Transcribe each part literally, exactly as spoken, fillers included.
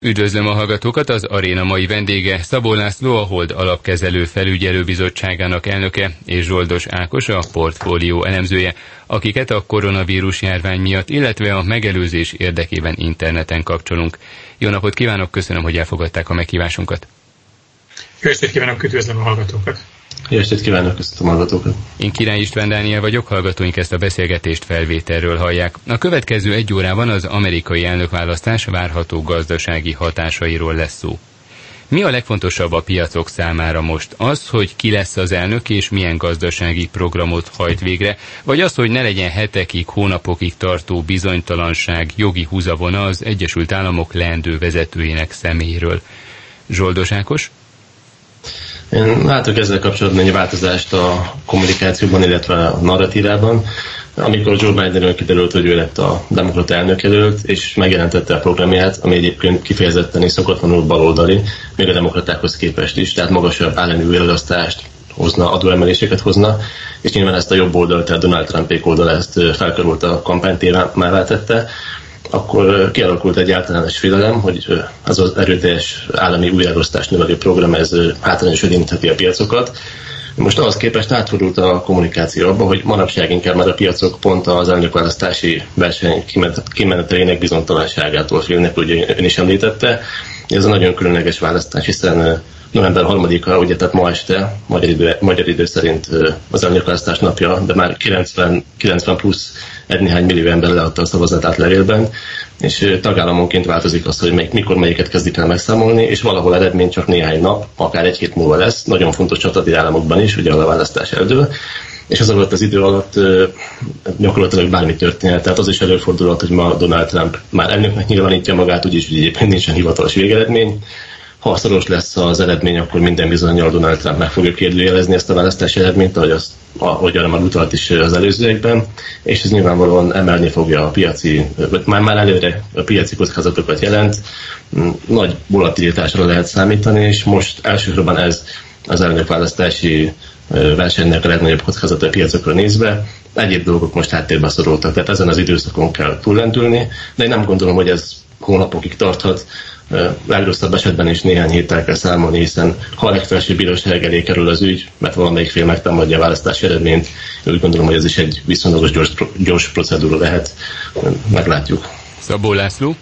Üdvözlöm a hallgatókat, az aréna mai vendége Szabó László, a Hold Alapkezelő Felügyelőbizottságának elnöke, és Zsoldos Ákos, a portfólió elemzője, akiket a koronavírus járvány miatt, illetve a megelőzés érdekében interneten kapcsolunk. Jó napot kívánok, köszönöm, hogy elfogadták a meghívásunkat. Jó estét kívánok, üdvözlöm a hallgatókat. Jó estét kívánok, köszönöm a hallgatókat. Én Király István Dániel vagyok, hallgatóink ezt a beszélgetést felvételről hallják. A következő egy órában az amerikai elnökválasztás várható gazdasági hatásairól lesz szó. Mi a legfontosabb a piacok számára most? Az, hogy ki lesz az elnök és milyen gazdasági programot hajt végre, vagy az, hogy ne legyen hetekig, hónapokig tartó bizonytalanság, jogi húzavona az Egyesült Államok leendő vezetőjének személyéről? Zsoldos Ákos? Én látok ezzel kapcsolatban egy változást a kommunikációban, illetve a narratívában. Amikor Joe Bidenről kiderült, hogy ő lett a demokrata elnökjelölt, és megjelentette a programját, ami egyébként kifejezetten és szokatlanul baloldali, még a demokratákhoz képest is, tehát magasabb állami újraelosztást hozna, adóemeléseket hozna, és nyilván ezt a jobb oldal, tehát Donald Trumpék oldal ezt felkarult a kampánytémává tette, akkor kialakult egy általános félelem, hogy az az erőteljes állami újraelosztást növelő program ez hátrányosan érintheti a piacokat. Most ahhoz képest átfordult a kommunikáció abba, hogy manapság inkább már a piacok pont az elnökválasztási verseny kimenetelének bizonytalanságától félnek, ugye ön is említette. Ez a nagyon különleges választás, hiszen november harmadika, ugye tehát ma este, magyar idő, magyar idő szerint az elnökválasztás napja, de már kilencven, kilencven plusz egy néhány millió ember leadta a szavazatát levélben, és tagállamonként változik az, hogy melyik, mikor melyiket kezdik el megszámolni, és valahol eredmény csak néhány nap, akár egy hét múlva lesz, nagyon fontos csatadi államokban is, ugye a választás eldől, és az alatt az idő alatt gyakorlatilag bármi történhet. Tehát az is előfordulhat, hogy ma Donald Trump már elnöknek nyilvánítja magát, úgyis hogy egyébként nincsen hivatalos végeredmény. Ha szoros lesz az eredmény, akkor minden bizonnyal Donald Trump meg fogja kérdőjelezni ezt a választási eredményt, ahogy, azt, ahogy arra már utalt is az előzőekben, és ez nyilvánvalóan emelni fogja a piaci, vagy már, már előre a piaci kockázatokat jelent. Nagy volatilitásra lehet számítani, és most elsősorban ez az elnökválasztási versenynek a legnagyobb kockázata a piacokra nézve. Egyéb dolgok most háttérbe szorultak, tehát ezen az időszakon kell túllendülni, de én nem gondolom, hogy ez hónapokig tarthat. Legrosszabb esetben is néhány héttel kell számolni, hiszen ha a legfelsőbb bíróság elé kerül az ügy, mert valamelyik fél megtámadja a választási eredményt, úgy gondolom, hogy ez is egy viszonylagos gyors, gyors procedúra lehet. Meglátjuk. Szabó László?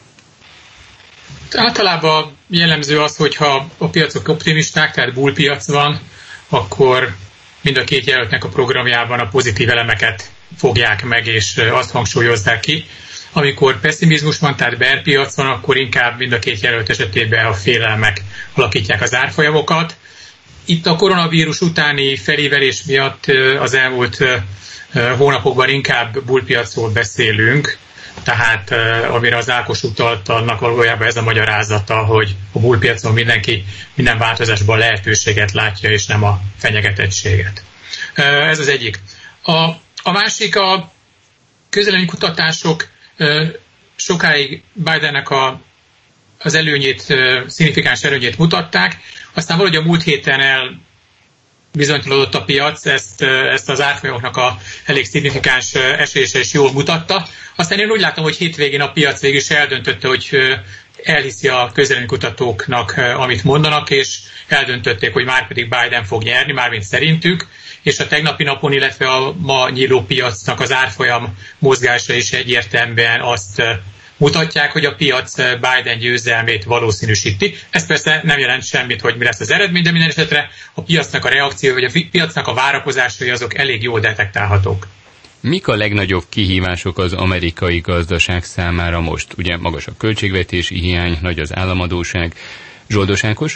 Általában jellemző az, hogyha a piacok optimisták, tehát bullpiac van, akkor mind a két jelöltnek a programjában a pozitív elemeket fogják meg, és azt hangsúlyozzák ki. Amikor pessimizmus van, tehát bear piac van, akkor inkább mind a két jelölt esetében a félelmek alakítják az árfolyamokat. Itt a koronavírus utáni felévelés miatt az elmúlt hónapokban inkább bullpiacról beszélünk, tehát amire az Ákos utalt, annak valójában ez a magyarázata, hogy a bullpiacon mindenki minden változásban lehetőséget látja, és nem a fenyegetettséget. Ez az egyik. A, a másik, a közvéleménykutatások sokáig Bidennek a, az előnyét, szignifikáns előnyét mutatták, aztán valahogy a múlt héten el bizonytalanodott a piac, ezt, ezt az árfolyamoknak a elég szignifikáns esése is jól mutatta. Aztán én úgy látom, hogy hétvégén a piac végül is eldöntötte, hogy elhiszi a közvéleménykutatóknak, amit mondanak, és eldöntötték, hogy már pedig Biden fog nyerni, mármint szerintük, és a tegnapi napon, illetve a ma nyíló piacnak az árfolyam mozgása is egyértelműen azt mutatják, hogy a piac Biden győzelmét valószínűsíti. Ez persze nem jelent semmit, hogy mi lesz az eredmény, de minden esetre a piacnak a reakció, vagy a piacnak a várakozásai azok elég jól detektálhatók. Mik a legnagyobb kihívások az amerikai gazdaság számára most? Ugye magas a költségvetési hiány, nagy az államadóság. Zsoldos Ákos?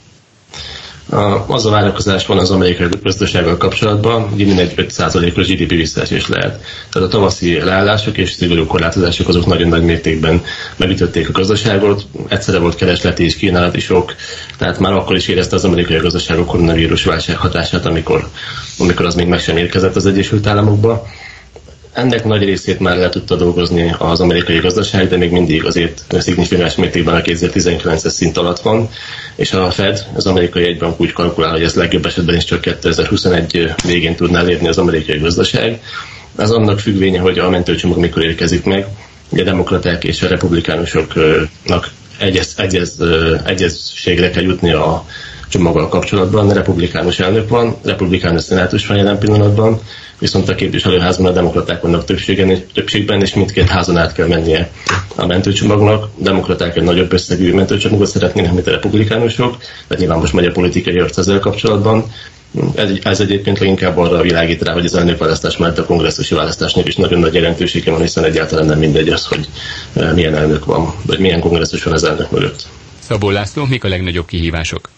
Az a várakozás van az amerikai gazdasággal kapcsolatban, hogy mindegy öt százalékos gé dé pé visszaesés lehet. Tehát a tavaszi leállások és szigorú korlátozások azok nagyon nagy mértékben megütötték a gazdaságot. Egyszerre volt keresleti és kínálati sok, tehát már akkor is érezte az amerikai gazdaság a koronavírus válság hatását, amikor, amikor az még meg sem érkezett az Egyesült Államokba. Ennek nagy részét már le tudta dolgozni az amerikai gazdaság, de még mindig azért szignifikáns mértékben a kétezer-tizenkilences szint alatt van, és a Fed, az amerikai jegybank úgy kalkulál, hogy ez legjobb esetben is csak kétezer-huszonegy végén tudná elérni az amerikai gazdaság. Ez annak függvénye, hogy a mentőcsomag mikor érkezik meg. Ugye a demokraták és a republikánusoknak egyez, egyez, egyezségre kell jutni a csomaggal kapcsolatban. Republikánus elnök van, republikánus szenátus van jelen pillanatban, viszont a képviselőházban a demokraták vannak többségben, és mindkét házon át kell mennie a mentőcsomagnak. A demokraták egy nagyobb összegű mentőcsomagot szeretnének, mint a republikánusok, de nyilván most megy a politikai arc ezzel kapcsolatban. Ez, ez egyébként leginkább arra világít rá, hogy az elnökválasztás mellett a kongresszusi választásnak is nagyon nagy jelentősége van, hiszen egyáltalán nem mindegy az, hogy milyen elnök van, vagy milyen kongresszus van az elnök mögött. Szabó László, mik a legnagyobb kihívások?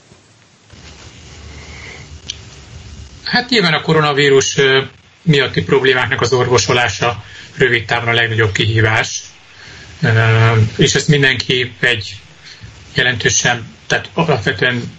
Hát nyilván a koronavírus miatti problémáknak az orvosolása rövid távon a legnagyobb kihívás, és ezt mindenki egy jelentősen, tehát alapvetően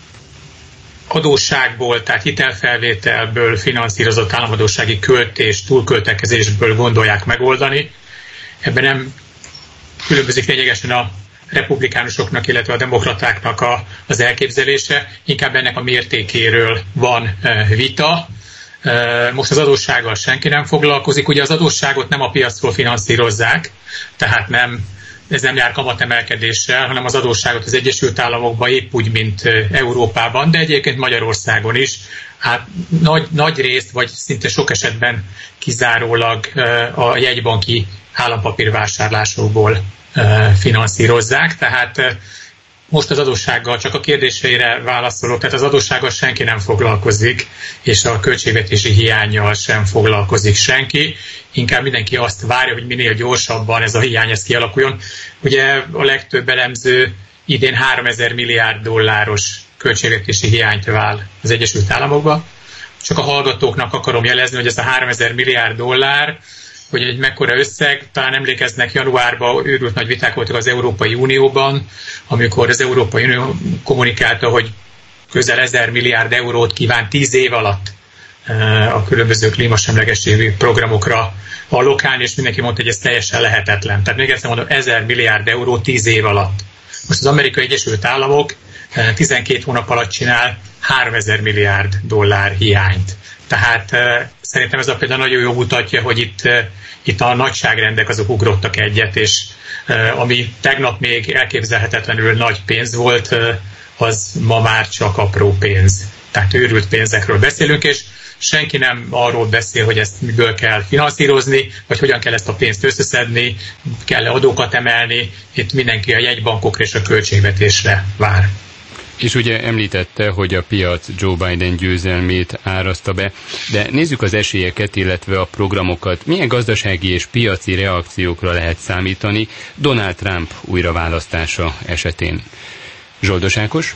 adósságból, tehát hitelfelvételből finanszírozott államadóssági költés, túlköltekezésből gondolják megoldani. Ebben nem különbözik lényegesen a republikánusoknak, illetve a demokratáknak a, az elképzelése, inkább ennek a mértékéről van vita. Most az adóssággal senki nem foglalkozik, ugye az adósságot nem a piacról finanszírozzák, tehát nem, ez nem jár kamatemelkedéssel, hanem az adósságot az Egyesült Államokban épp úgy, mint Európában, de egyébként Magyarországon is. Hát nagy, nagy részt, vagy szinte sok esetben kizárólag a jegybanki állampapírvásárlásokból finanszírozzák, tehát most az adóssággal csak a kérdéseire válaszolok, tehát az adóssággal senki nem foglalkozik, és a költségvetési hiánnyal sem foglalkozik senki. Inkább mindenki azt várja, hogy minél gyorsabban ez a hiány ez kialakuljon. Ugye a legtöbb elemző idén háromezer milliárd dolláros költségvetési hiányt vál az Egyesült Államokba. Csak a hallgatóknak akarom jelezni, hogy ez a háromezer milliárd dollár, hogy egy mekkora összeg, talán emlékeznek, januárban őrült nagy viták voltak az Európai Unióban, amikor az Európai Unió kommunikálta, hogy közel ezer milliárd eurót kíván tíz év alatt a különböző klímasemlegességi programokra allokálni, és mindenki mondta, hogy ez teljesen lehetetlen. Tehát még egyszer mondom, ezer milliárd euró tíz év alatt. Most az Amerikai Egyesült Államok tizenkét hónap alatt csinál háromezer milliárd dollár hiányt. Tehát uh, szerintem ez a például nagyon jól mutatja, hogy itt, uh, itt a nagyságrendek azok ugrottak egyet, és uh, ami tegnap még elképzelhetetlenül nagy pénz volt, uh, az ma már csak apró pénz. Tehát őrült pénzekről beszélünk, és senki nem arról beszél, hogy ezt miből kell finanszírozni, vagy hogyan kell ezt a pénzt összeszedni, kell-e adókat emelni. Itt mindenki a jegybankokra és a költségvetésre vár. És ugye említette, hogy a piac Joe Biden győzelmét árazta be, de nézzük az esélyeket, illetve a programokat. Milyen gazdasági és piaci reakciókra lehet számítani Donald Trump újraválasztása esetén? Zsoldos Ákos?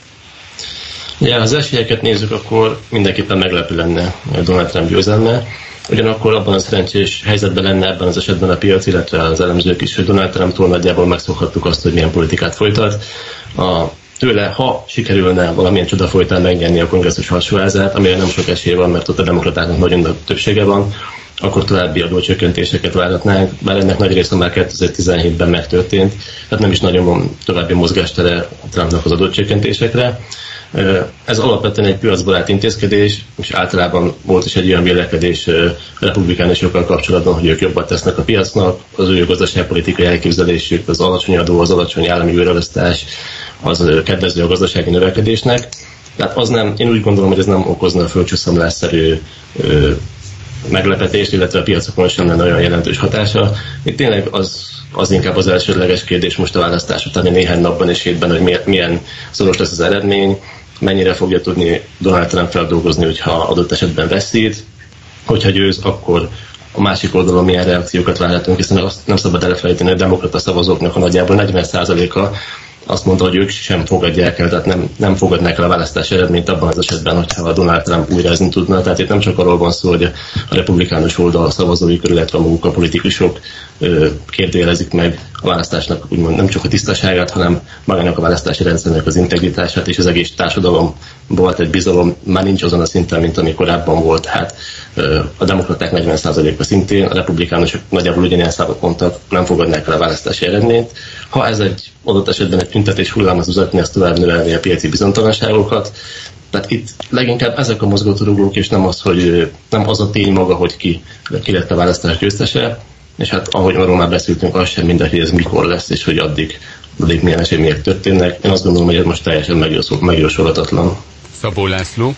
Ja, az esélyeket nézzük, akkor mindenképpen meglepő lenne Donald Trump győzelme. Ugyanakkor abban a szerencsés helyzetben lenne ebben az esetben a piac, illetve az elemzők is, hogy Donald Trumptól nagyjából megszokhattuk azt, hogy milyen politikát folytat. A Tőle, ha sikerülne valamilyen csoda folytán megnyerni a kongresszus alsóházát, amire nem sok esély van, mert ott a demokratáknak nagyon nagy többsége van, akkor további adócsökkentéseket várhatnánk, bár ennek nagy része már kétezer-tizenhétben megtörtént, tehát nem is nagyon van további mozgástere Trumpnak az adócsökkentésekre. Ez alapvetően egy piacbarát intézkedés, és általában volt is egy olyan vélekedés republikánusokkal kapcsolatban, hogy ők jobban tesznek a piacnak, az ő gazdaságpolitikai elképzelésük, az alacsony adó, az alacsony állami űrelosztás, az kedvező a gazdasági növekedésnek. Tehát az nem, én úgy gondolom, hogy ez nem okozna a földcsúszamlásszerű meglepetést, illetve a piacokon sem lenne olyan jelentős hatása. Itt tényleg az, az inkább az elsődleges kérdés most a választás utáni néhány napban és hétben, hogy milyen szoros lesz az eredmény, mennyire fogja tudni Donald Trump feldolgozni, hogyha adott esetben veszít, hogyha győz, akkor a másik oldalon milyen reakciókat várhatunk, hiszen azt nem szabad elfelejteni, hogy a demokrata szavazóknak a nagyjából negyven százaléka azt mondta, hogy ők sem fogadják el, tehát nem, nem fogadnák el a választási eredményt abban az esetben, hogyha a Donald Trump újrázni tudna. Tehát itt nem csak arról van szó, hogy a republikánus oldal szavazói körül, illetve maguk a politikusok kérdőjelezik meg a választásnak úgymond nem csak a tisztaságát, hanem magának a választási rendszernek az integritását, és az egész társadalom volt egy bizalom, már nincs azon a szinten, mint ami korábban volt. Hát a demokraták negyven százaléka szintén, a republikánusok nagyjából ugyanilyen számot mondtak, nem fogadnák el a választási eredményt. Ha ez egy adott esetben egy tüntetés hullámhoz vezetni, ezt tovább növelni a piaci bizonytalanságokat. Tehát itt leginkább ezek a mozgatórugók, és nem az, hogy nem az a tény maga, hogy ki, ki lett a választás győztese, és hát ahogy arról már beszéltünk, az sem mindegy, hogy ez mikor lesz, és hogy addig milyen események történnek. Én azt gondolom, hogy ez most teljesen megjósolhatatlan. Szabó László.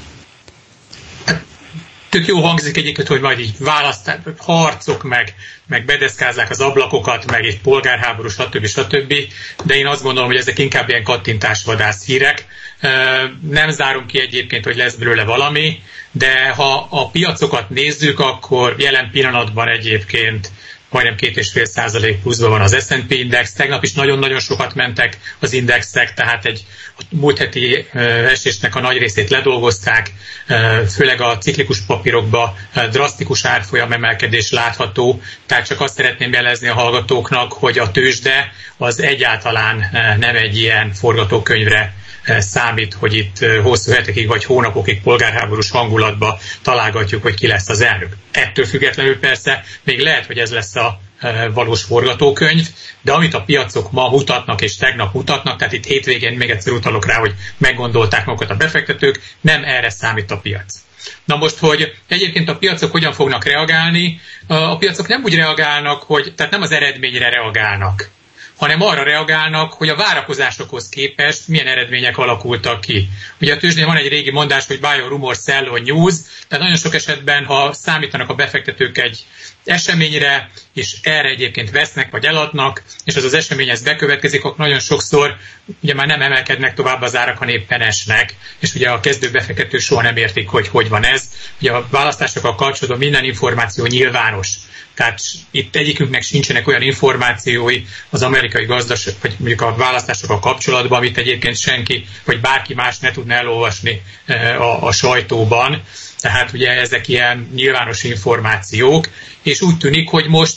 Tök jó hangzik egyébként, hogy majd így választás, harcok, meg, meg bedeszkázzák az ablakokat, meg egy polgárháború, stb. stb. De én azt gondolom, hogy ezek inkább ilyen kattintásvadász hírek. Nem zárom ki egyébként, hogy lesz belőle valami, de ha a piacokat nézzük, akkor jelen pillanatban egyébként majdnem két és fél százalék pluszban van az es and pé index. Tegnap is nagyon-nagyon sokat mentek az indexek, tehát egy a múlt heti esésnek a nagy részét ledolgozták, főleg a ciklikus papírokban drasztikus árfolyam emelkedés látható, tehát csak azt szeretném jelezni a hallgatóknak, hogy a tőzsde az egyáltalán nem egy ilyen forgatókönyvre számít, hogy itt hosszú hetekig vagy hónapokig polgárháborús hangulatba találgatjuk, hogy ki lesz az elnök. Ettől függetlenül persze még lehet, hogy ez lesz a valós forgatókönyv, de amit a piacok ma mutatnak és tegnap mutatnak, tehát itt hétvégén még egyszer utalok rá, hogy meggondolták magukat a befektetők, nem erre számít a piac. Na most, hogy egyébként a piacok hogyan fognak reagálni, a piacok nem úgy reagálnak, hogy, tehát nem az eredményre reagálnak, hanem arra reagálnak, hogy a várakozásokhoz képest milyen eredmények alakultak ki. Ugye a tőzsdén van egy régi mondás, hogy buy on rumor, sell on news, tehát nagyon sok esetben, ha számítanak a befektetők egy eseményre, és erre egyébként vesznek vagy eladnak, és az az esemény ez bekövetkezik, akkor nagyon sokszor ugye már nem emelkednek tovább az árak, hanem éppen esnek, és ugye a kezdő befektetők soha nem értik, hogy hogy van ez. Ugye a választásokkal kapcsolatban minden információ nyilvános. Tehát itt egyikünknek sincsenek olyan információi az amerikai gazdaság, vagy mondjuk a választásokkal kapcsolatban, amit egyébként senki, vagy bárki más ne tudna elolvasni a, a sajtóban. Tehát ugye ezek ilyen nyilvános információk, és úgy tűnik, hogy most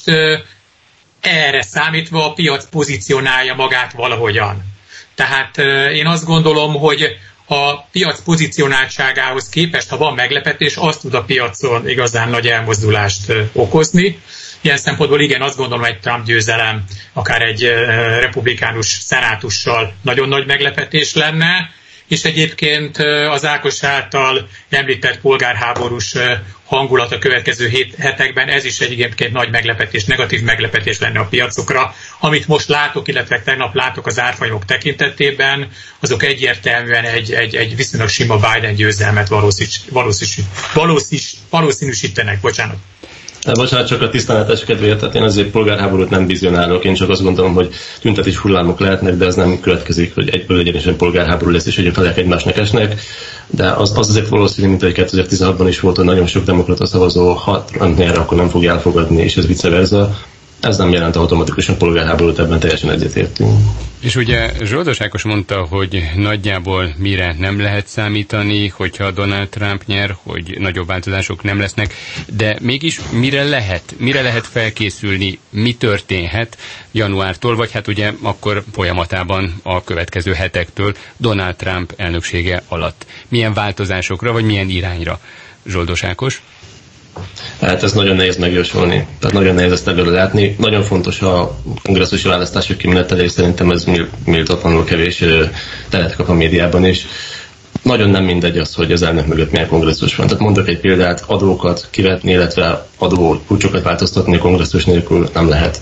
erre számítva a piac pozícionálja magát valahogyan. Tehát én azt gondolom, hogy a piac pozicionáltságához képest, ha van meglepetés, azt tud a piacon igazán nagy elmozdulást okozni. Ilyen szempontból igen, azt gondolom, egy Trump győzelem, akár egy republikánus szenátussal nagyon nagy meglepetés lenne, és egyébként az Ákos által említett polgárháborús hangulat a következő hét, hetekben, ez is egyébként nagy meglepetés, negatív meglepetés lenne a piacokra. Amit most látok, illetve tegnap látok az árfolyamok tekintetében, azok egyértelműen egy, egy, egy viszonylag sima Biden győzelmet valószínűsítenek. Bocsánat. Bocsánat, csak a tisztánlátás kedvéért, tehát én azért polgárháborút nem vizionálok, én csak azt gondolom, hogy tüntetés hullámok lehetnek, de ez nem következik, hogy egyből egyenesen polgárháború lesz, és hogy a felek egymásnak esnek, de az, az azért valószínű, mint hogy kétezer-tizenhatban is volt, hogy nagyon sok demokrata szavazó, ha erre akkor nem fogja elfogadni, és ez vice versa. Ez nem jelent automatikusan polgárháborút, ebben teljesen egyetértünk. És ugye Zsoldos Ákos mondta, hogy nagyjából mire nem lehet számítani, hogyha Donald Trump nyer, hogy nagyobb változások nem lesznek, de mégis mire lehet, mire lehet felkészülni, mi történhet januártól, vagy hát ugye akkor folyamatában a következő hetektől Donald Trump elnöksége alatt. Milyen változásokra, vagy milyen irányra, Zsoldos Ákos? Hát ez nagyon nehéz megjósolni, tehát nagyon nehéz ezt ebből látni. Nagyon fontos a kongresszusi választások kimenetele, és szerintem ez méltatlanul kevés teret kap a médiában is. Nagyon nem mindegy az, hogy az elnök mögött milyen kongresszus van. Tehát mondok egy példát, adókat kivetni, illetve adó kulcsokat változtatni a kongresszus nélkül nem lehet.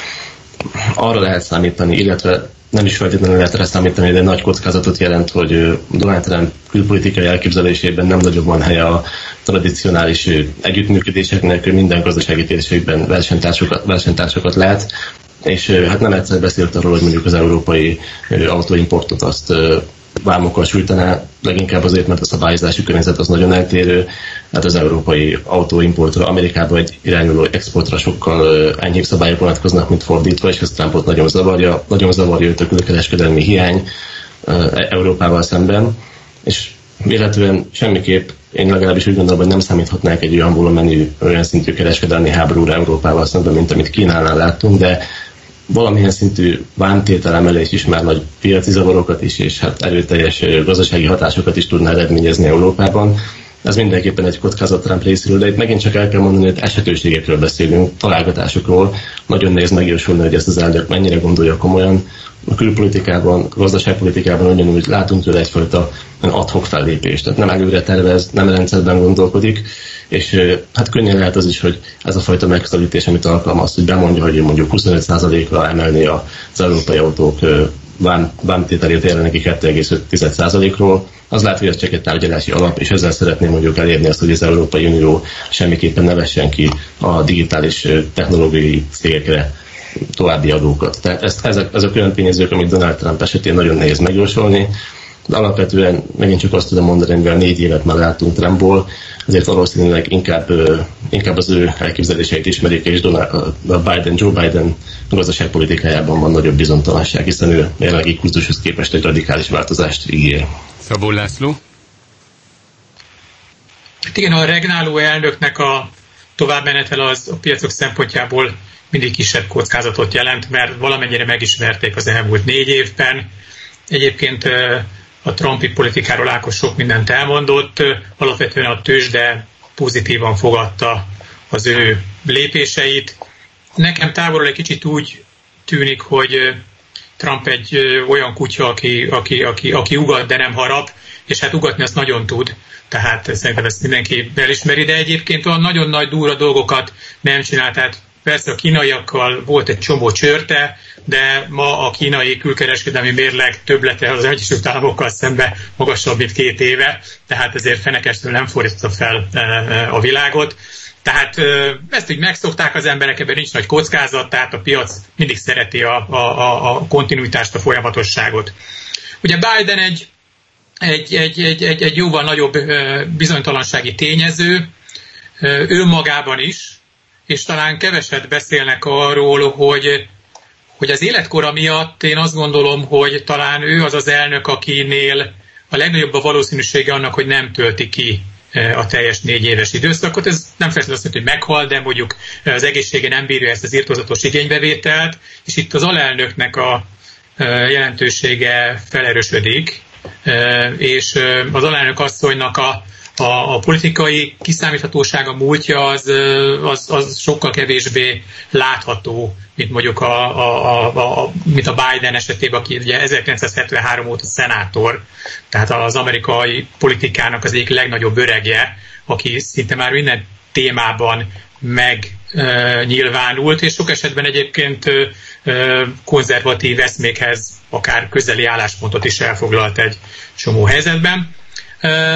Arra lehet számítani, illetve nem is feltétlenül lehet rá számítani, de nagy kockázatot jelent, hogy Donald Trump külpolitikai elképzelésében nem nagyobb van helye a tradicionális együttműködéseknek, minden gazdasági térségben versenytársakat, versenytársakat lát, és hát nem egyszer beszélt arról, hogy mondjuk az európai autóimportot azt vámokkal sújtaná, leginkább azért, mert a szabályozási környezet az nagyon eltérő, hát az európai autóimportra, Amerikába egy irányuló exportra sokkal enyhébb szabályok vonatkoznak, mint fordítva, és ez Trumpot nagyon zavarja, nagyon zavarja őt a külkereskedelmi hiány Európával szemben, és véletlenül semmiképp én legalábbis úgy gondolom, hogy nem számíthatnák egy olyan volumenű, olyan szintű kereskedelmi háborúra Európával szemben, mint amit Kínánál láttunk, de valamilyen szintű vámtételemelés is már nagy piaci zavarokat is, és hát erőteljes gazdasági hatásokat is tudná eredményezni Európában. Ez mindenképpen egy kockázat Trump részéről, de itt megint csak el kell mondani, hogy esetőségekről beszélünk, találgatásokról. Nagyon nehéz megjósolni, hogy ezt az elnök mennyire gondolja komolyan. A külpolitikában, a gazdaságpolitikában ugyanúgy látunk tőle egyfajta ad hoc fellépést. Tehát nem előre tervez, nem rendszerben gondolkodik, és hát könnyen lehet az is, hogy ez a fajta megközelítés, amit alkalmaz, hogy bemondja, hogy mondjuk huszonöt százalékra emelni az európai autók vámtételért jelenlegi kettő egész öt százalékról. Az lehet, hogy ez csak egy tárgyalási alap, és ezzel szeretném mondjuk elérni azt, hogy az Európai Unió semmiképpen ne vessen ki a digitális technológiai cégekre további adókat. Tehát ezt, ezek, ezek olyan tényezők, amit Donald Trump esetén nagyon nehéz megjósolni. De alapvetően megint csak azt tudom mondani, mivel négy évet már láttunk Trumpból, azért valószínűleg inkább, inkább az ő elképzeléseit ismerik, és Donald, a Biden, Joe Biden gazdaságpolitikájában van nagyobb bizonytalanság, hiszen ő jelenlegi kurzushoz képest egy radikális változást ígér. Szabó László? Hát igen, a regnáló elnöknek a továbbmenetele az a piacok szempontjából mindig kisebb kockázatot jelent, mert valamennyire megismerték az elmúlt négy évben. Egyébként a trumpi politikáról Ákos sok mindent elmondott, alapvetően a tőzsde pozitívan fogadta az ő lépéseit. Nekem távolról egy kicsit úgy tűnik, hogy Trump egy olyan kutya, aki, aki, aki, aki ugat, de nem harap, és hát ugatni azt nagyon tud, tehát szerintem ezt mindenki elismeri, de egyébként olyan nagyon nagy durva dolgokat nem csinál, tehát persze a kínaiakkal volt egy csomó csörte, de ma a kínai külkereskedelmi mérleg többlete az Egyesült Államokkal szemben magasabb, mint két éve, tehát ezért fenekestől nem fordította fel a világot. Tehát ezt így megszokták az emberek, ebben nincs nagy kockázat, tehát a piac mindig szereti a, a, a kontinuitást, a folyamatosságot. Ugye Biden egy, egy, egy, egy, egy, egy jóval nagyobb bizonytalansági tényező, ő magában is, és talán keveset beszélnek arról, hogy, hogy az életkora miatt én azt gondolom, hogy talán ő az az elnök, akinél a legnagyobb a valószínűsége annak, hogy nem tölti ki a teljes négy éves időszakot. Ez nem feltétlenül azt mondja, hogy meghal, de mondjuk az egészsége nem bírja ezt az irtózatos igénybevételt, és itt az alelnöknek a jelentősége felerősödik, és az alelnök asszonynak a A, a politikai kiszámíthatósága, múltja az, az, az sokkal kevésbé látható, mint mondjuk a, a, a, a, mint a Biden esetében, aki ugye ezerkilencszázhetvenhárom óta szenátor, tehát az amerikai politikának az egyik legnagyobb öregje, aki szinte már minden témában megnyilvánult, és sok esetben egyébként ö, konzervatív eszmékhez akár közeli álláspontot is elfoglalt egy csomó helyzetben. Ö,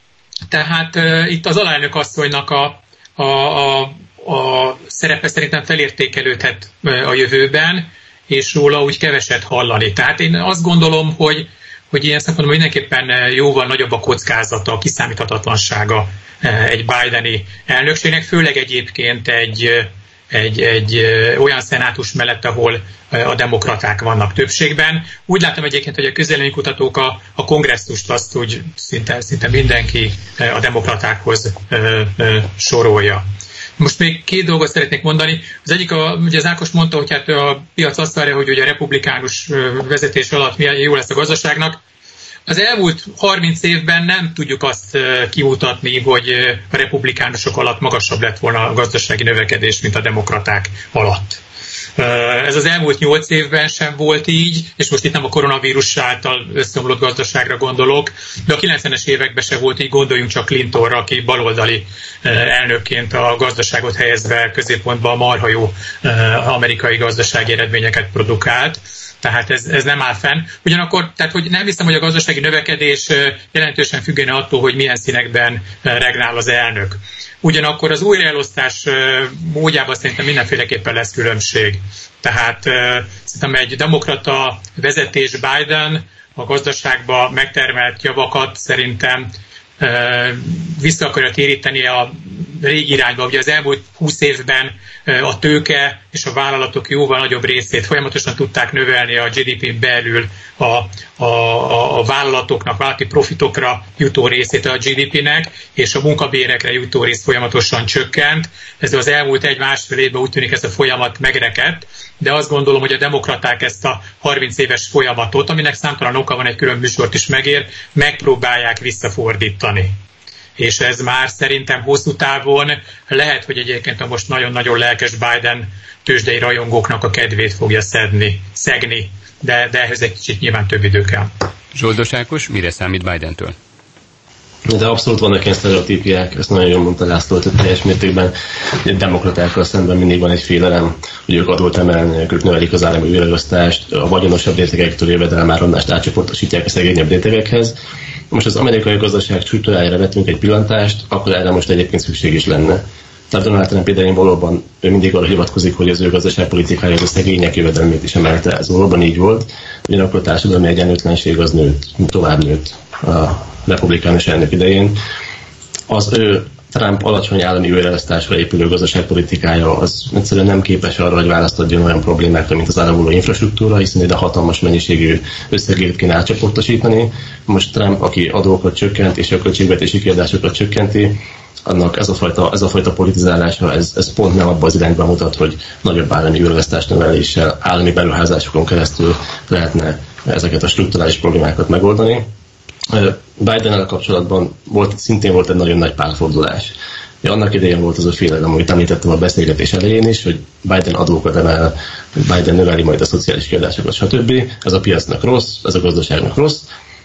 Tehát uh, itt az alelnök asszonynak a, a, a, a szerepe szerintem felértékelődhet uh, a jövőben, és róla úgy keveset hallani. Tehát én azt gondolom, hogy, hogy ilyen szempontból mindenképpen jóval nagyobb a kockázata, a kiszámíthatatlansága uh, egy bideni elnökségnek, főleg egyébként egy, egy, egy uh, olyan szenátus mellett, ahol a demokraták vannak többségben. Úgy látom egyébként, hogy a közvéleménykutatók a, a kongresszust azt úgy szinte, szinte mindenki a demokratákhoz ö, ö, sorolja. Most még két dolgot szeretnék mondani. Az egyik, a, ugye az Ákos mondta, hogy hát a piac azt várja, hogy ugye a republikánus vezetés alatt milyen jó lesz a gazdaságnak. Az elmúlt harminc évben nem tudjuk azt kimutatni, hogy a republikánusok alatt magasabb lett volna a gazdasági növekedés, mint a demokraták alatt. Ez az elmúlt nyolc évben sem volt így, és most itt nem a koronavírus által összeomlott gazdaságra gondolok, de a kilencvenes években sem volt így, gondoljunk csak Clintonra, aki baloldali elnökként a gazdaságot helyezve középpontba a marha jó amerikai gazdasági eredményeket produkált. Tehát ez, ez nem áll fenn. Ugyanakkor, tehát hogy nem hiszem, hogy a gazdasági növekedés jelentősen függene attól, hogy milyen színekben regnál az elnök. Ugyanakkor az újraelosztás módjában szerintem mindenféleképpen lesz különbség. Tehát szerintem egy demokrata vezetés Biden a gazdaságba megtermelt javakat szerintem vissza akarja téríteni a régi irányba. Ugye az elmúlt húsz évben a tőke és a vállalatok jóval nagyobb részét folyamatosan tudták növelni a gé dé pén belül a, a, a vállalatoknak, vállalati profitokra jutó részét a gé dé pének, és a munkabérekre jutó rész folyamatosan csökkent. Ez az elmúlt egy-másfél évben úgy tűnik, ez a folyamat megrekedt, de azt gondolom, hogy a demokraták ezt a harminc éves folyamatot, aminek számtalan oka van, egy külön műsort is megér, megpróbálják visszafordítani. És ez már szerintem hosszú távon lehet, hogy egyébként a most nagyon-nagyon lelkes Biden tőzsdei rajongóknak a kedvét fogja szedni, szegni, de, de ehhez egy kicsit nyilván több idő kell. Zsoldos Ákos, mire számít Bidentől? De abszolút vannak ilyen sztereotípiák, ezt nagyon jól mondta László, hogy teljes mértékben demokratákkal szemben mindig van egy félelem, hogy ők adót emelnek, ők növelik az állami újraelosztást, a vagyonosabb rétegektől jövedelmáramlást átcsoportosítják a szegényebb rétegekhez. Most az amerikai gazdaság struktúrájára vetünk egy pillantást, akkor erre most egyébként szükség is lenne. Tehát Donald Trump idején valóban ő mindig arra hivatkozik, hogy az ő gazdaságpolitikája az a szegények jövedelmét is emelte. Ez valóban így volt, ugyanakkor a társadalmi egyenlőtlenség az nőtt, tovább nőtt a republikánus elnök idején. Az ő Trump alacsony állami újraelosztásra épülő gazdaságpolitikája az egyszerűen nem képes arra, hogy választ adjon olyan problémákra, mint az elavuló infrastruktúra, hiszen ide hatalmas mennyiségű összegét kéne átcsoportosítani. Most Trump, aki adókat csökkent és a költségvetési kiadásokat csökkenti, annak ez a fajta, ez a fajta politizálása, ez, ez pont nem abban az irányba mutat, hogy nagyobb állami újraelosztás növeléssel, állami beruházásokon keresztül lehetne ezeket a strukturális problémákat megoldani. Bidennel kapcsolatban volt, szintén volt egy nagyon nagy párfordulás. Ja, annak idején volt az a félelem, amit említettem a beszélgetés elején is, hogy Biden adókat emel, Biden növeli majd a szociális kiadásokat, stb. Ez a piacnak rossz, ez a gazdaságnak rossz.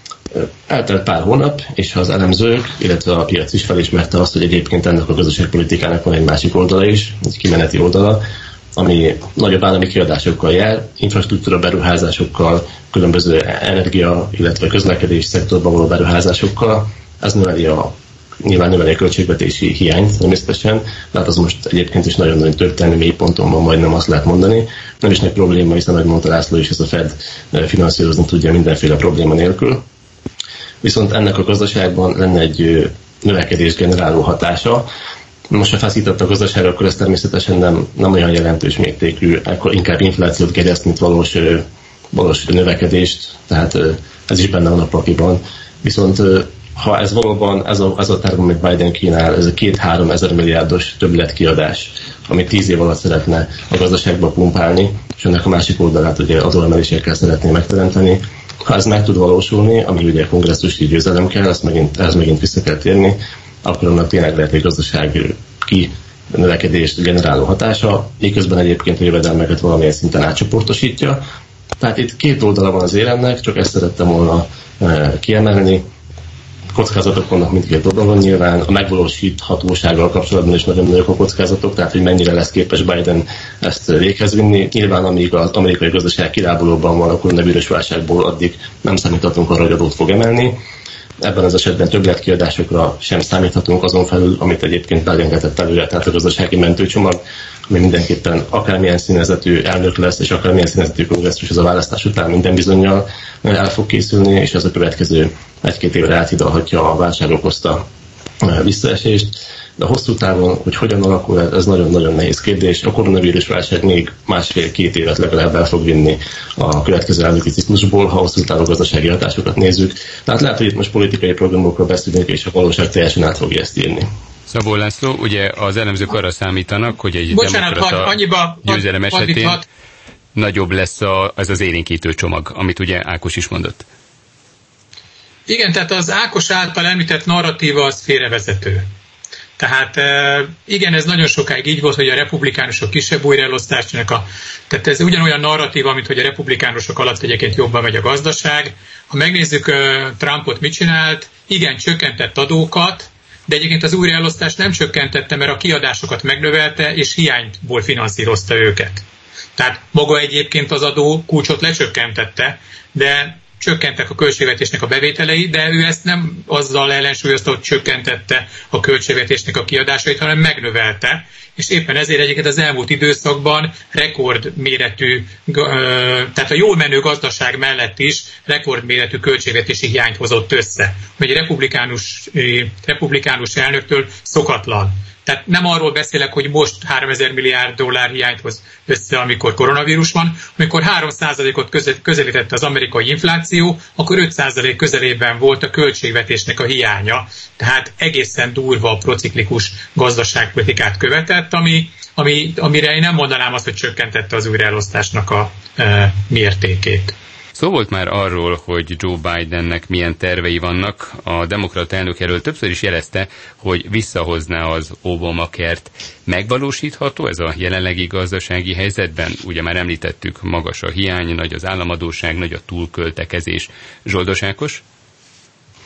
Eltelt pár hónap, és ha az elemzők, illetve a piac is felismerte azt, hogy egyébként ennek a gazdaságpolitikának van egy másik oldala is, egy kimeneti oldala, ami nagyobb állami kiadásokkal jár, infrastruktúra beruházásokkal, különböző energia, illetve közlekedés szektorban való beruházásokkal, ez növeli a, nyilván növeli a költségvetési hiányt természetesen, mert az most egyébként is nagyon-nagyon történelmi mélyponton van, majdnem azt lehet mondani. Nem is nagy probléma, hiszen, ahogy mondta László is, ez a Fed finanszírozni tudja mindenféle probléma nélkül. Viszont ennek a gazdaságban lenne egy növekedés generáló hatása. Most, ha feszített a gazdaság, akkor ez természetesen nem, nem olyan jelentős mértékű, akkor inkább inflációt gerjeszt, mint valós, valós növekedést, tehát ez is benne van a pakliban. Viszont ha ez valóban, ez a, ez a terv, amit Biden kínál, ez a két-három ezer milliárdos többletkiadás, amit tíz év alatt szeretne a gazdaságba pumpálni, és ennek a másik oldalát ugye adóemelésekkel szeretné megteremteni. Ha ez meg tud valósulni, ami ugye kongresszusi győzelem kell, ezt megint, ez megint vissza kell térni, akkor annak tényleg lehet egy gazdaság ki növekedést generáló hatása, miközben egyébként a jövedelmeket valamilyen szinten átcsoportosítja. Tehát itt két oldala van az éremnek, csak ezt szerettem volna e, kiemelni. Kockázatok vannak mindkét oldalon nyilván, a megvalósíthatósággal kapcsolatban is nagyon nagyok a kockázatok, tehát hogy mennyire lesz képes Biden ezt véghez vinni. Nyilván amíg az amerikai gazdaság kilábalóban van a koronavírus válságból, addig nem számíthatunk arra, hogy adót fog emelni. Ebben az esetben többletkiadásokra sem számíthatunk azon felül, amit egyébként belengetett előre, tehát a gazdasági mentőcsomag, ami mindenképpen akármilyen színezetű elnök lesz, és akármilyen színezetű kongresszus az a választás után minden bizonnyal el fog készülni, és ez a következő egy-két évre áthidalhatja a válság okozta visszaesést. De hosszú távon, hogy hogyan alakul, ez nagyon-nagyon nehéz kérdés. A koronavírus válság még másfél-két évet legalább el fog vinni a következő elnöki ciklusból, ha hosszú távú gazdasági hatásokat nézzük. Tehát lehet, hogy itt most politikai programokról beszélünk, és a valóság teljesen át fogja ezt írni. Szabó László, ugye az elemzők arra számítanak, hogy egy Bocsánat, demokrata annyiba, győzelem esetén had, nagyobb lesz a, ez az élénkítő csomag, amit ugye Ákos is mondott. Igen, tehát az Ákos által említett narratíva az félrevezető. Tehát igen, ez nagyon sokáig így volt, hogy a republikánusok kisebb újraelosztást csinálnak. A, tehát ez ugyanolyan narratíva, mint hogy a republikánusok alatt egyébként jobban megy a gazdaság. Ha megnézzük Trumpot mit csinált, igen, csökkentett adókat, de egyébként az újraelosztást nem csökkentette, mert a kiadásokat megnövelte, és hiányból finanszírozta őket. Tehát maga egyébként az adó kulcsot lecsökkentette, de csökkentek a költségvetésnek a bevételei, de ő ezt nem azzal ellensúlyozta, hogy csökkentette a költségvetésnek a kiadásait, hanem megnövelte, és éppen ezért egyébként az elmúlt időszakban rekordméretű, tehát a jól menő gazdaság mellett is rekordméretű költségvetési hiányt hozott össze, hogy egy republikánus, republikánus elnöktől szokatlan. Tehát nem arról beszélek, hogy most háromezer milliárd dollár hiányt hoz össze, amikor koronavírus van, amikor három százalékot közelítette az amerikai infláció, akkor öt százalék közelében volt a költségvetésnek a hiánya. Tehát egészen durva prociklikus gazdaságpolitikát követett, ami, ami, amire én nem mondanám azt, hogy csökkentette az újraelosztásnak a e, mértékét. Szó volt már arról, hogy Joe Bidennek milyen tervei vannak. A demokrata elnök erről többször is jelezte, hogy visszahozná az Obamacare-t. Megvalósítható ez a jelenlegi gazdasági helyzetben? Ugye már említettük, magas a hiány, nagy az államadósság, nagy a túlköltekezés. Zsoldos Ákos?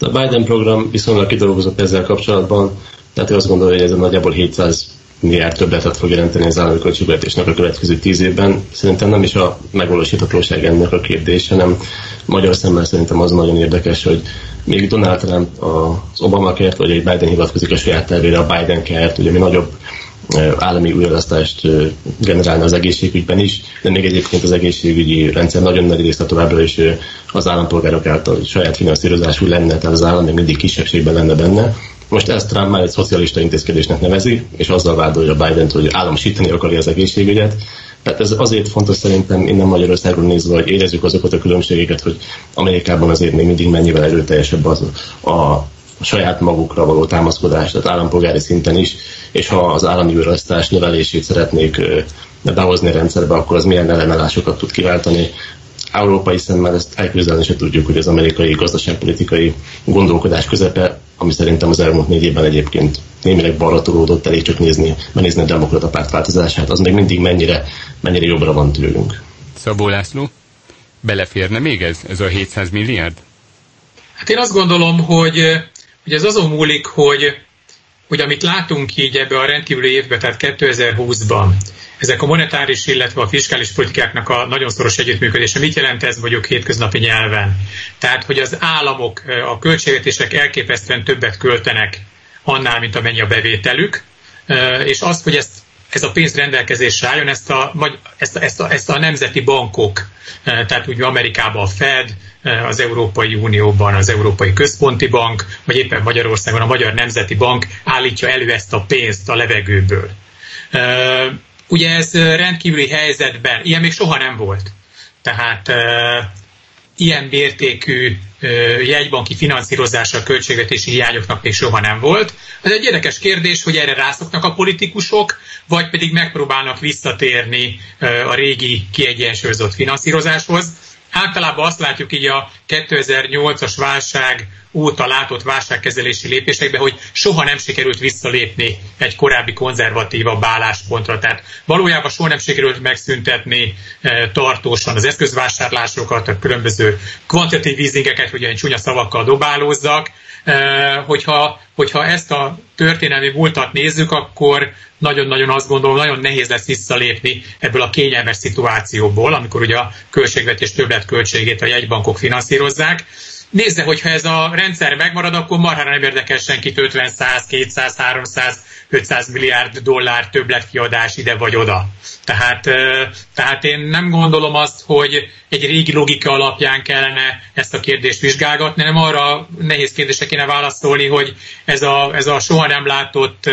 A Biden program viszonylag kidolgozott ezzel kapcsolatban, tehát ő azt gondolja, hogy ez nagyjából hétszáz milliárd többletet fog jelenteni az állami költségvetésnek a következő tíz évben. Szerintem nem is a megvalósíthatóság ennek a kérdés, hanem magyar szemmel szerintem az nagyon érdekes, hogy még Donald Trump az Obamacare-t, vagy egy Biden hivatkozik a saját tervére, a Biden Care-t, ugye ami nagyobb állami újraelosztást generálna az egészségügyben is, de még egyébként az egészségügyi rendszer nagyon nagy része továbbra is az állampolgárok által saját finanszírozású lenne, tehát az állam még mindig kisebbségben lenne benne. Most ezt Trump már egy szocialista intézkedésnek nevezi, és azzal vádolja Bident, hogy államosítani akarja az egészségügyet. Tehát ez azért fontos szerintem innen Magyarországon nézve, hogy érezzük azokat a különbségeket, hogy Amerikában azért még mindig mennyivel erőteljesebb az a saját magukra való támaszkodás, tehát állampolgári szinten is, és ha az állami újraelosztás növelését szeretnék behozni a rendszerbe, akkor az milyen ellenállásokat tud kiváltani. Európai szemmel ezt elképzelni se tudjuk, hogy az amerikai gazdaságpolitikai gondolkodás közepe, ami szerintem az elmúlt négy évben egyébként némileg balra tolódott, elég csak nézni, megnézni a demokrata párt változását, az még mindig mennyire, mennyire jobbra van tőlünk. Szabó László, beleférne még ez, ez a hétszáz milliárd? Hát én azt gondolom, hogy, hogy ez azon múlik, hogy, hogy amit látunk így ebbe a rendkívüli évben, tehát kétezer-húszban, ezek a monetáris, illetve a fiskális politikáknak a nagyon szoros együttműködése. Mit jelent ez mondjuk hétköznapi nyelven? Tehát, hogy az államok, a költségvetések elképesztően többet költenek annál, mint amennyi a bevételük, és azt, hogy ezt, ez a pénz rendelkezésre álljon, ezt a, ezt, a, ezt, a, ezt a nemzeti bankok, tehát úgy Amerikában a Fed, az Európai Unióban az Európai Központi Bank, vagy éppen Magyarországon a Magyar Nemzeti Bank állítja elő ezt a pénzt a levegőből. Ugye ez rendkívüli helyzetben, ilyen még soha nem volt. Tehát e, ilyen mértékű e, jegybanki finanszírozása a költségvetési hiányoknak még soha nem volt. Ez egy érdekes kérdés, hogy erre rászoknak a politikusok, vagy pedig megpróbálnak visszatérni e, a régi kiegyensúlyozott finanszírozáshoz. Általában azt látjuk így a kétezer-nyolcas válság óta látott válságkezelési lépésekbe, hogy soha nem sikerült visszalépni egy korábbi konzervatívabb álláspontra. Tehát valójában soha nem sikerült megszüntetni e, tartósan az eszközvásárlásokat, a különböző quantitative easingeket, hogy ilyen csúnya szavakkal dobálózzak. E, hogyha, hogyha ezt a történelmi múltat nézzük, akkor nagyon-nagyon azt gondolom, nagyon nehéz lesz visszalépni ebből a kényelmes szituációból, amikor ugye a költségvetés többletköltségét a jegybankok finanszírozzák. Nézze, hogyha ez a rendszer megmarad, akkor marhára nem érdekel senkit ötven, száz, kétszáz, háromszáz, ötszáz milliárd dollár többletkiadás ide vagy oda. Tehát, tehát én nem gondolom azt, hogy egy régi logika alapján kellene ezt a kérdést vizsgálgatni, hanem arra nehéz kérdésre kéne válaszolni, hogy ez a, ez a soha nem látott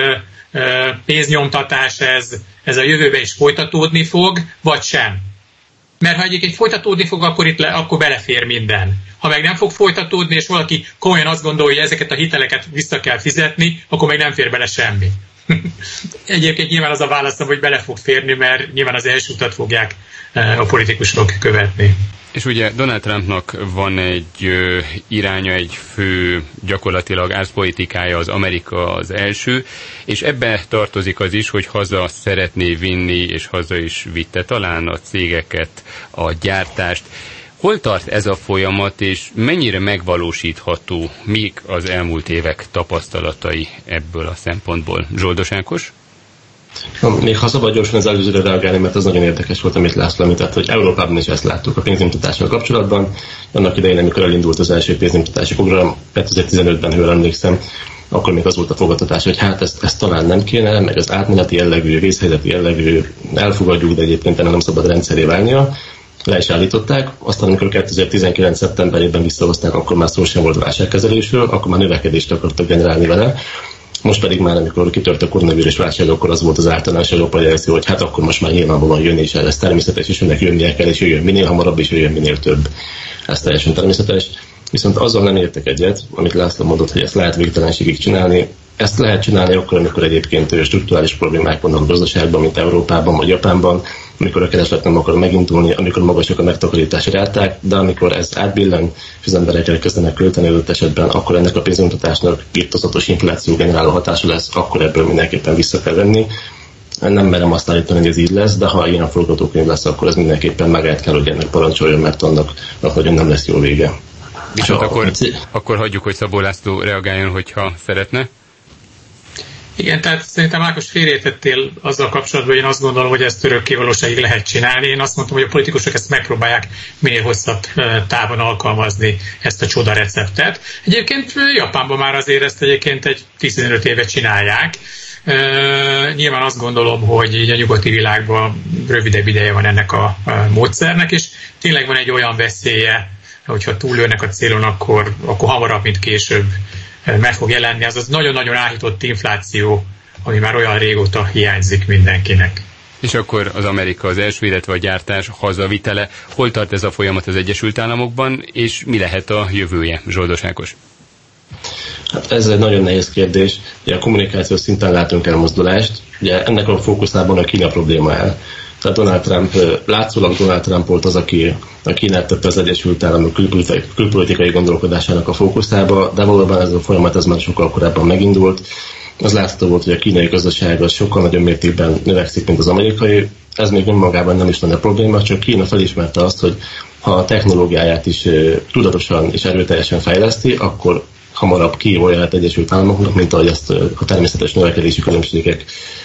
pénznyomtatás, ez, ez a jövőben is folytatódni fog, vagy sem. Mert ha egyébként folytatódni fog, akkor, itt le, akkor belefér minden. Ha meg nem fog folytatódni, és valaki komolyan azt gondolja, hogy ezeket a hiteleket vissza kell fizetni, akkor meg nem fér bele semmi. Egyébként nyilván az a válaszom, hogy bele fog férni, mert nyilván az első utat fogják a politikusok követni. És ugye Donald Trumpnak van egy ö, iránya, egy fő gyakorlatilag árpolitikája, az Amerika az első, és ebbe tartozik az is, hogy haza szeretné vinni, és haza is vitte talán a cégeket, a gyártást. Hol tart ez a folyamat, és mennyire megvalósítható, mik az elmúlt évek tapasztalatai ebből a szempontból? Zsoldos Ákos? Még ha szabad gyorsan az előzőre reagálni, mert az nagyon érdekes volt, amit László említett, hogy Európában is ezt láttuk a pénznyomtatással kapcsolatban. Annak idején, amikor elindult az első pénznyomtatási program, kétezer-tizenötben, ha jól emlékszem, akkor még az volt a fogadtatás, hogy hát ezt, ezt talán nem kéne, meg az átmeneti jellegű, vészhelyzeti jellegű elfogadjuk, de egyébként ennek nem szabad rendszeré válnia. Le is állították, aztán amikor kétezer-tizenkilenc. szeptemberében visszahozták, akkor már szó sem volt válságkezelésről, akkor már növekedést akartak generálni vele. Most pedig már, amikor kitört a koronavírus válság, akkor az volt az általános európai reakció, hogy hát akkor most már nyilvánvalóan jönni is el, ez természetes, és önnek jönnie kell, és jöjjön minél hamarabb, és jöjjön minél több. Ez teljesen természetes. Viszont azzal nem értek egyet, amit László mondott, hogy ezt lehet végtelenségig csinálni. Ezt lehet csinálni akkor, amikor egyébként strukturális problémák vannak a gazdaságban, mint Európában vagy Japánban, amikor a kereslet nem akar megindulni, amikor magasak a megtakarítási ráták, de amikor ez átbillen, és az emberek elkezdenek költeni adott esetben, akkor ennek a pénznyomtatásnak irtózatos infláció generáló hatása lesz, akkor ebből mindenképpen vissza kell venni. Nem merem azt állítani, hogy ez így lesz, de ha ilyen a forgatókönyv lesz, akkor ez mindenképpen meg kell, hogy ennek parancsoljon, mert annak nagyon nem lesz jó vége. Viszont akkor, akkor hagyjuk, hogy Szabó László reagáljon, hogyha szeretne. Igen, tehát szerintem Ákos félreértettél azzal kapcsolatban, hogy én azt gondolom, hogy ezt örökké valóságig lehet csinálni. Én azt mondtam, hogy a politikusok ezt megpróbálják minél hosszabb távon alkalmazni, ezt a csoda receptet. Egyébként Japánban már azért ezt egyébként egy tizenöt éve csinálják. Uh, nyilván azt gondolom, hogy így a nyugati világban rövidebb ideje van ennek a, a módszernek, és tényleg van egy olyan veszélye, hogyha túllőnek a célon, akkor, akkor hamarabb, mint később meg fog jelenni. Az az nagyon-nagyon áhított infláció, ami már olyan régóta hiányzik mindenkinek. És akkor az Amerika az első, illetve a gyártás hazavitele. Hol tart ez a folyamat az Egyesült Államokban, és mi lehet a jövője, Zsoldos Ákos? Hát ez egy nagyon nehéz kérdés. Ugye a kommunikáció szinten látunk elmozdulást. Ugye ennek a fókuszában a Kína probléma áll. Tehát Donald Trump, látszólag Donald Trump volt az, aki a Kínát tette az Egyesült Államok külpolitikai, külpolitikai gondolkodásának a fókuszába, de valóban ez a folyamat ez már sokkal korábban megindult. Az látható volt, hogy a kínai gazdaság az sokkal nagyobb mértékben növekszik, mint az amerikai. Ez még önmagában nem is lenne probléma, csak Kína felismerte azt, hogy ha a technológiáját is tudatosan és erőteljesen fejleszti, akkor hamarabb kiolja Egyesült Államoknak, mint ahogy ezt a természetes növekedési különbségek,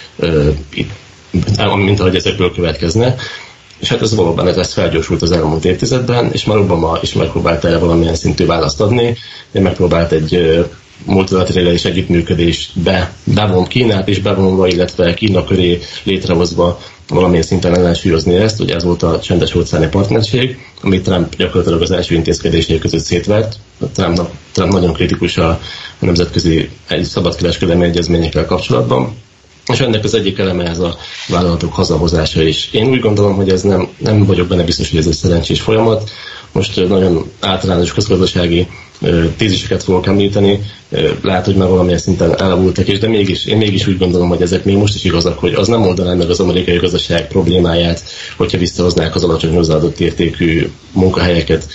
mint ahogy ezekből következne. És hát ez valóban ez, ez felgyorsult az elmúlt évtizedben, és már Obama is megpróbált erre valamilyen szintű választ adni. Én megpróbált egy multilaterális együttműködésbe bevon Kínát és bevonva, illetve Kína köré létrehozva valamilyen szinten ellensúlyozni ezt, ugye ez volt a csendes óceáni partnerség, amit Trump gyakorlatilag az első intézkedései között szétvert. Trump, Trump nagyon kritikus a nemzetközi szabadkereskedelmi egyezményekkel kapcsolatban, és ennek az egyik eleme ez a vállalatok hazahozása is. Én úgy gondolom, hogy ez nem, nem vagyok benne biztos, hogy ez egy szerencsés folyamat. Most nagyon általános közgazdasági téziseket fogok említeni, lehet, hogy már valamilyen szinten elavultak is, de mégis, én mégis úgy gondolom, hogy ezek még most is igazak, hogy az nem oldaná meg az amerikai gazdaság problémáját, hogyha visszahoznák az alacsony hozzáadott értékű munkahelyeket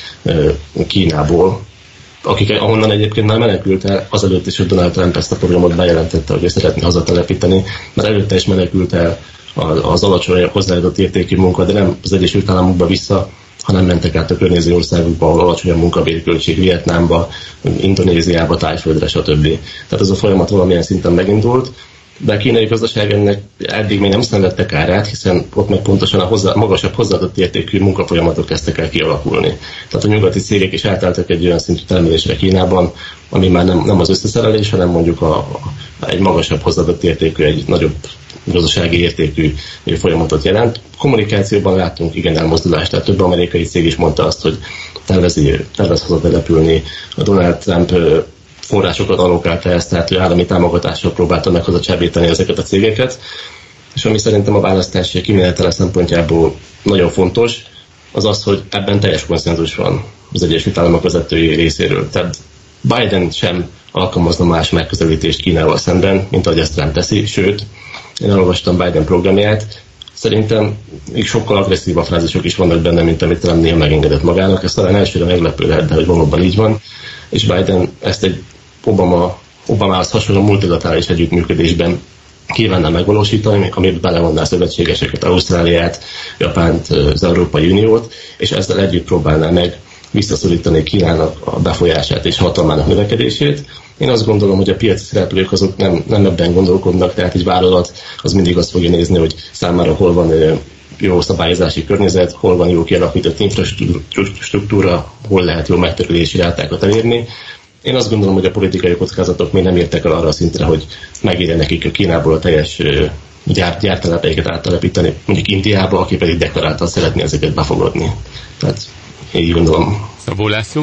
Kínából, akik ahonnan egyébként már menekült el, azelőtt is, hogy Donald Trump ezt a programot bejelentette, hogy ő szeretné hazatelepíteni, mert előtte is menekült el az alacsony hozzáadott értékű munka, de nem az Egyesült Államokba vissza, hanem mentek át a környező országokba, ahol alacsony a munkabérköltség, Vietnámba, Indonéziába, Tájföldre, stb. Tehát ez a folyamat valamilyen szinten megindult, de a kínai gazdaság ennek eddig még nem szenvedte kárát, hiszen ott meg pontosan a hozzá, magasabb hozzáadott értékű munkafolyamatok kezdtek el kialakulni. Tehát a nyugati cégek is átálltak egy olyan szintű termelésre Kínában, ami már nem, nem az összeszerelés, hanem mondjuk a, a, egy magasabb hozzáadott értékű, egy nagyobb gazdasági értékű folyamatot jelent. Kommunikációban láttunk igen elmozdulást, tehát több amerikai cég is mondta azt, hogy tervezi, tervez hazatelepülni. A Donald Trump forrásokat allokálta ezt, tehát hogy állami támogatással próbálta meg hazacsábítani ezeket a cégeket. És ami szerintem a választási kimenetele szempontjából nagyon fontos, az az, hogy ebben teljes konszenzus van az Egyesült Államok vezetői részéről. Tehát Biden sem alkalmazna más megközelítést Kínával szemben, mint ahogy ezt Trump teszi, sőt, én elolvastam Biden programját, szerintem még sokkal agresszívabb frázisok is vannak benne, mint amit Trump néha megengedett magának. Ez talán elsőre meglepő lehet, de hogy valóban így van. És Biden ezt egy Obama, Obamához hasonló multilaterális együttműködésben kívánná megvalósítani, amiben belevonná a szövetségeseket, Ausztráliát, Japánt, az Európai Uniót, és ezzel együtt próbálná meg visszaszorítani Kínának a befolyását és hatalmának növekedését. Én azt gondolom, hogy a piaci szereplők azok nem, nem ebben gondolkodnak, tehát egy vállalat az mindig azt fogja nézni, hogy számára hol van jó szabályozási környezet, hol van jó kialakított infrastruktúra, hol lehet jó megtérülési rátákat elérni. Én azt gondolom, hogy a politikai kockázatok még nem értek el arra a szintre, hogy megérje nekik a Kínából a teljes gyár, gyártelepeiket áttelepíteni, mondjuk Indiába, aki pedig deklaráltan szeretné ezeket befogadni. Tehát így gondolom. Szabó László?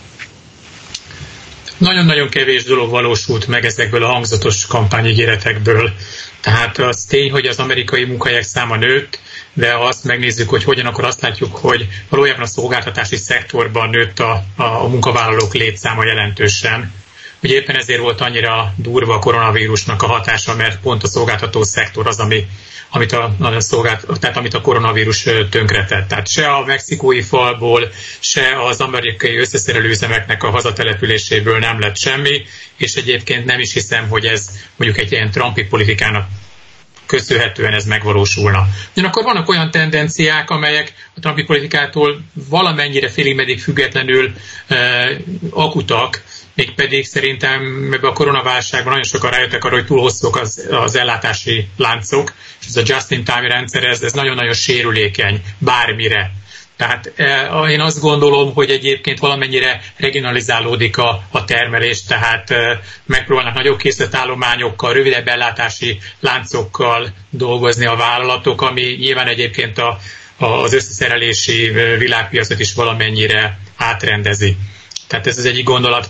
Nagyon-nagyon kevés dolog valósult meg ezekből a hangzatos kampányígéretekből. Tehát az tény, hogy az amerikai munkahelyek száma nőtt, de ha azt megnézzük, hogy hogyan, akkor azt látjuk, hogy valójában a szolgáltatási szektorban nőtt a, a munkavállalók létszáma jelentősen. Ugye éppen ezért volt annyira durva a koronavírusnak a hatása, mert pont a szolgáltató szektor az, ami, amit, a, a szolgált, tehát amit a koronavírus tönkretett. Tehát se a mexikói falból, se az amerikai összeszerelőüzemeknek a hazatelepüléséből nem lett semmi, és egyébként nem is hiszem, hogy ez mondjuk egy ilyen trumpi politikának köszönhetően ez megvalósulna. Ugyanakkor vannak olyan tendenciák, amelyek a trumpi politikától valamennyire félig meddig függetlenül eh, akutak, mégpedig szerintem ebben a koronaválságban nagyon sokan rájöttek arra, hogy túl hosszúk az, az ellátási láncok, és ez a just-in-time rendszer, ez, ez nagyon-nagyon sérülékeny bármire. Tehát eh, én azt gondolom, hogy egyébként valamennyire regionalizálódik a, a termelés, tehát eh, megpróbálnak nagyobb készletállományokkal, rövidebb ellátási láncokkal dolgozni a vállalatok, ami nyilván egyébként a, a, az összeszerelési világpiacot is valamennyire átrendezi. Tehát ez az egyik gondolat.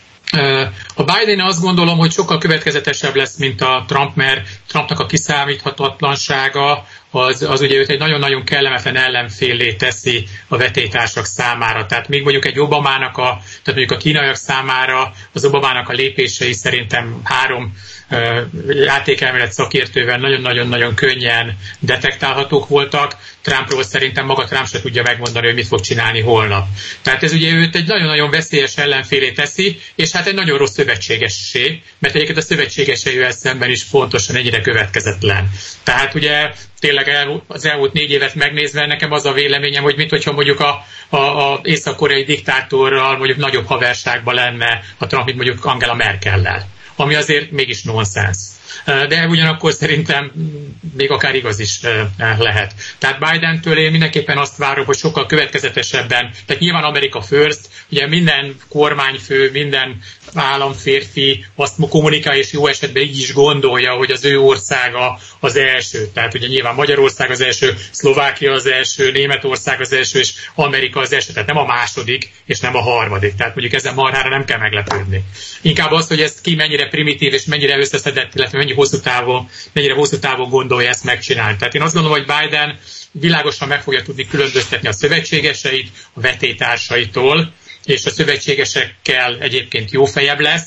A Biden azt gondolom, hogy sokkal következetesebb lesz, mint a Trump, mert Trumpnak a kiszámíthatatlansága az, az ugye őt egy nagyon-nagyon kellemetlen ellenféllé teszi a vetélytársak számára. Tehát még mondjuk egy Obamának, a, tehát mondjuk a kínaiak számára az Obamának a lépései szerintem három uh, játékelmélet szakértővel nagyon-nagyon-nagyon könnyen detektálhatók voltak. Trumpról szerintem maga Trump se tudja megmondani, hogy mit fog csinálni holnap. Tehát ez ugye őt egy nagyon-nagyon veszélyes ellenfélé teszi, és hát egy nagyon rossz szövetségessé, mert egyébként a szövetségeseivel szemben is fontosan ennyire következetlen. Tehát ugye tényleg az elmúlt négy évet megnézve nekem az a véleményem, hogy minthogyha mondjuk a, a, a észak-koreai diktátorral mondjuk nagyobb haverságban lenne a Trump, mint mondjuk Angela Merkellel, ami azért mégis nonsens. De ugyanakkor szerintem még akár igaz is lehet. Tehát Bidentől én mindenképpen azt várom, hogy sokkal következetesebben, tehát nyilván America First, ugye minden kormányfő, minden államférfi azt kommunikál, és jó esetben így is gondolja, hogy az ő országa az első. Tehát ugye nyilván Magyarország az első, Szlovákia az első, Németország az első, és Amerika az első. Tehát nem a második, és nem a harmadik. Tehát mondjuk ezen marhára nem kell meglepődni. Inkább az, hogy ez ki mennyire primitív, és mennyire összeszedett, illetve mennyi hosszú távon, mennyire hosszú távon gondolja ezt megcsinálni. Tehát én azt gondolom, hogy Biden világosan meg fogja tudni különböztetni a szövetségeseit a vetélytársaitól, és a szövetségesekkel egyébként jó fejebb lesz.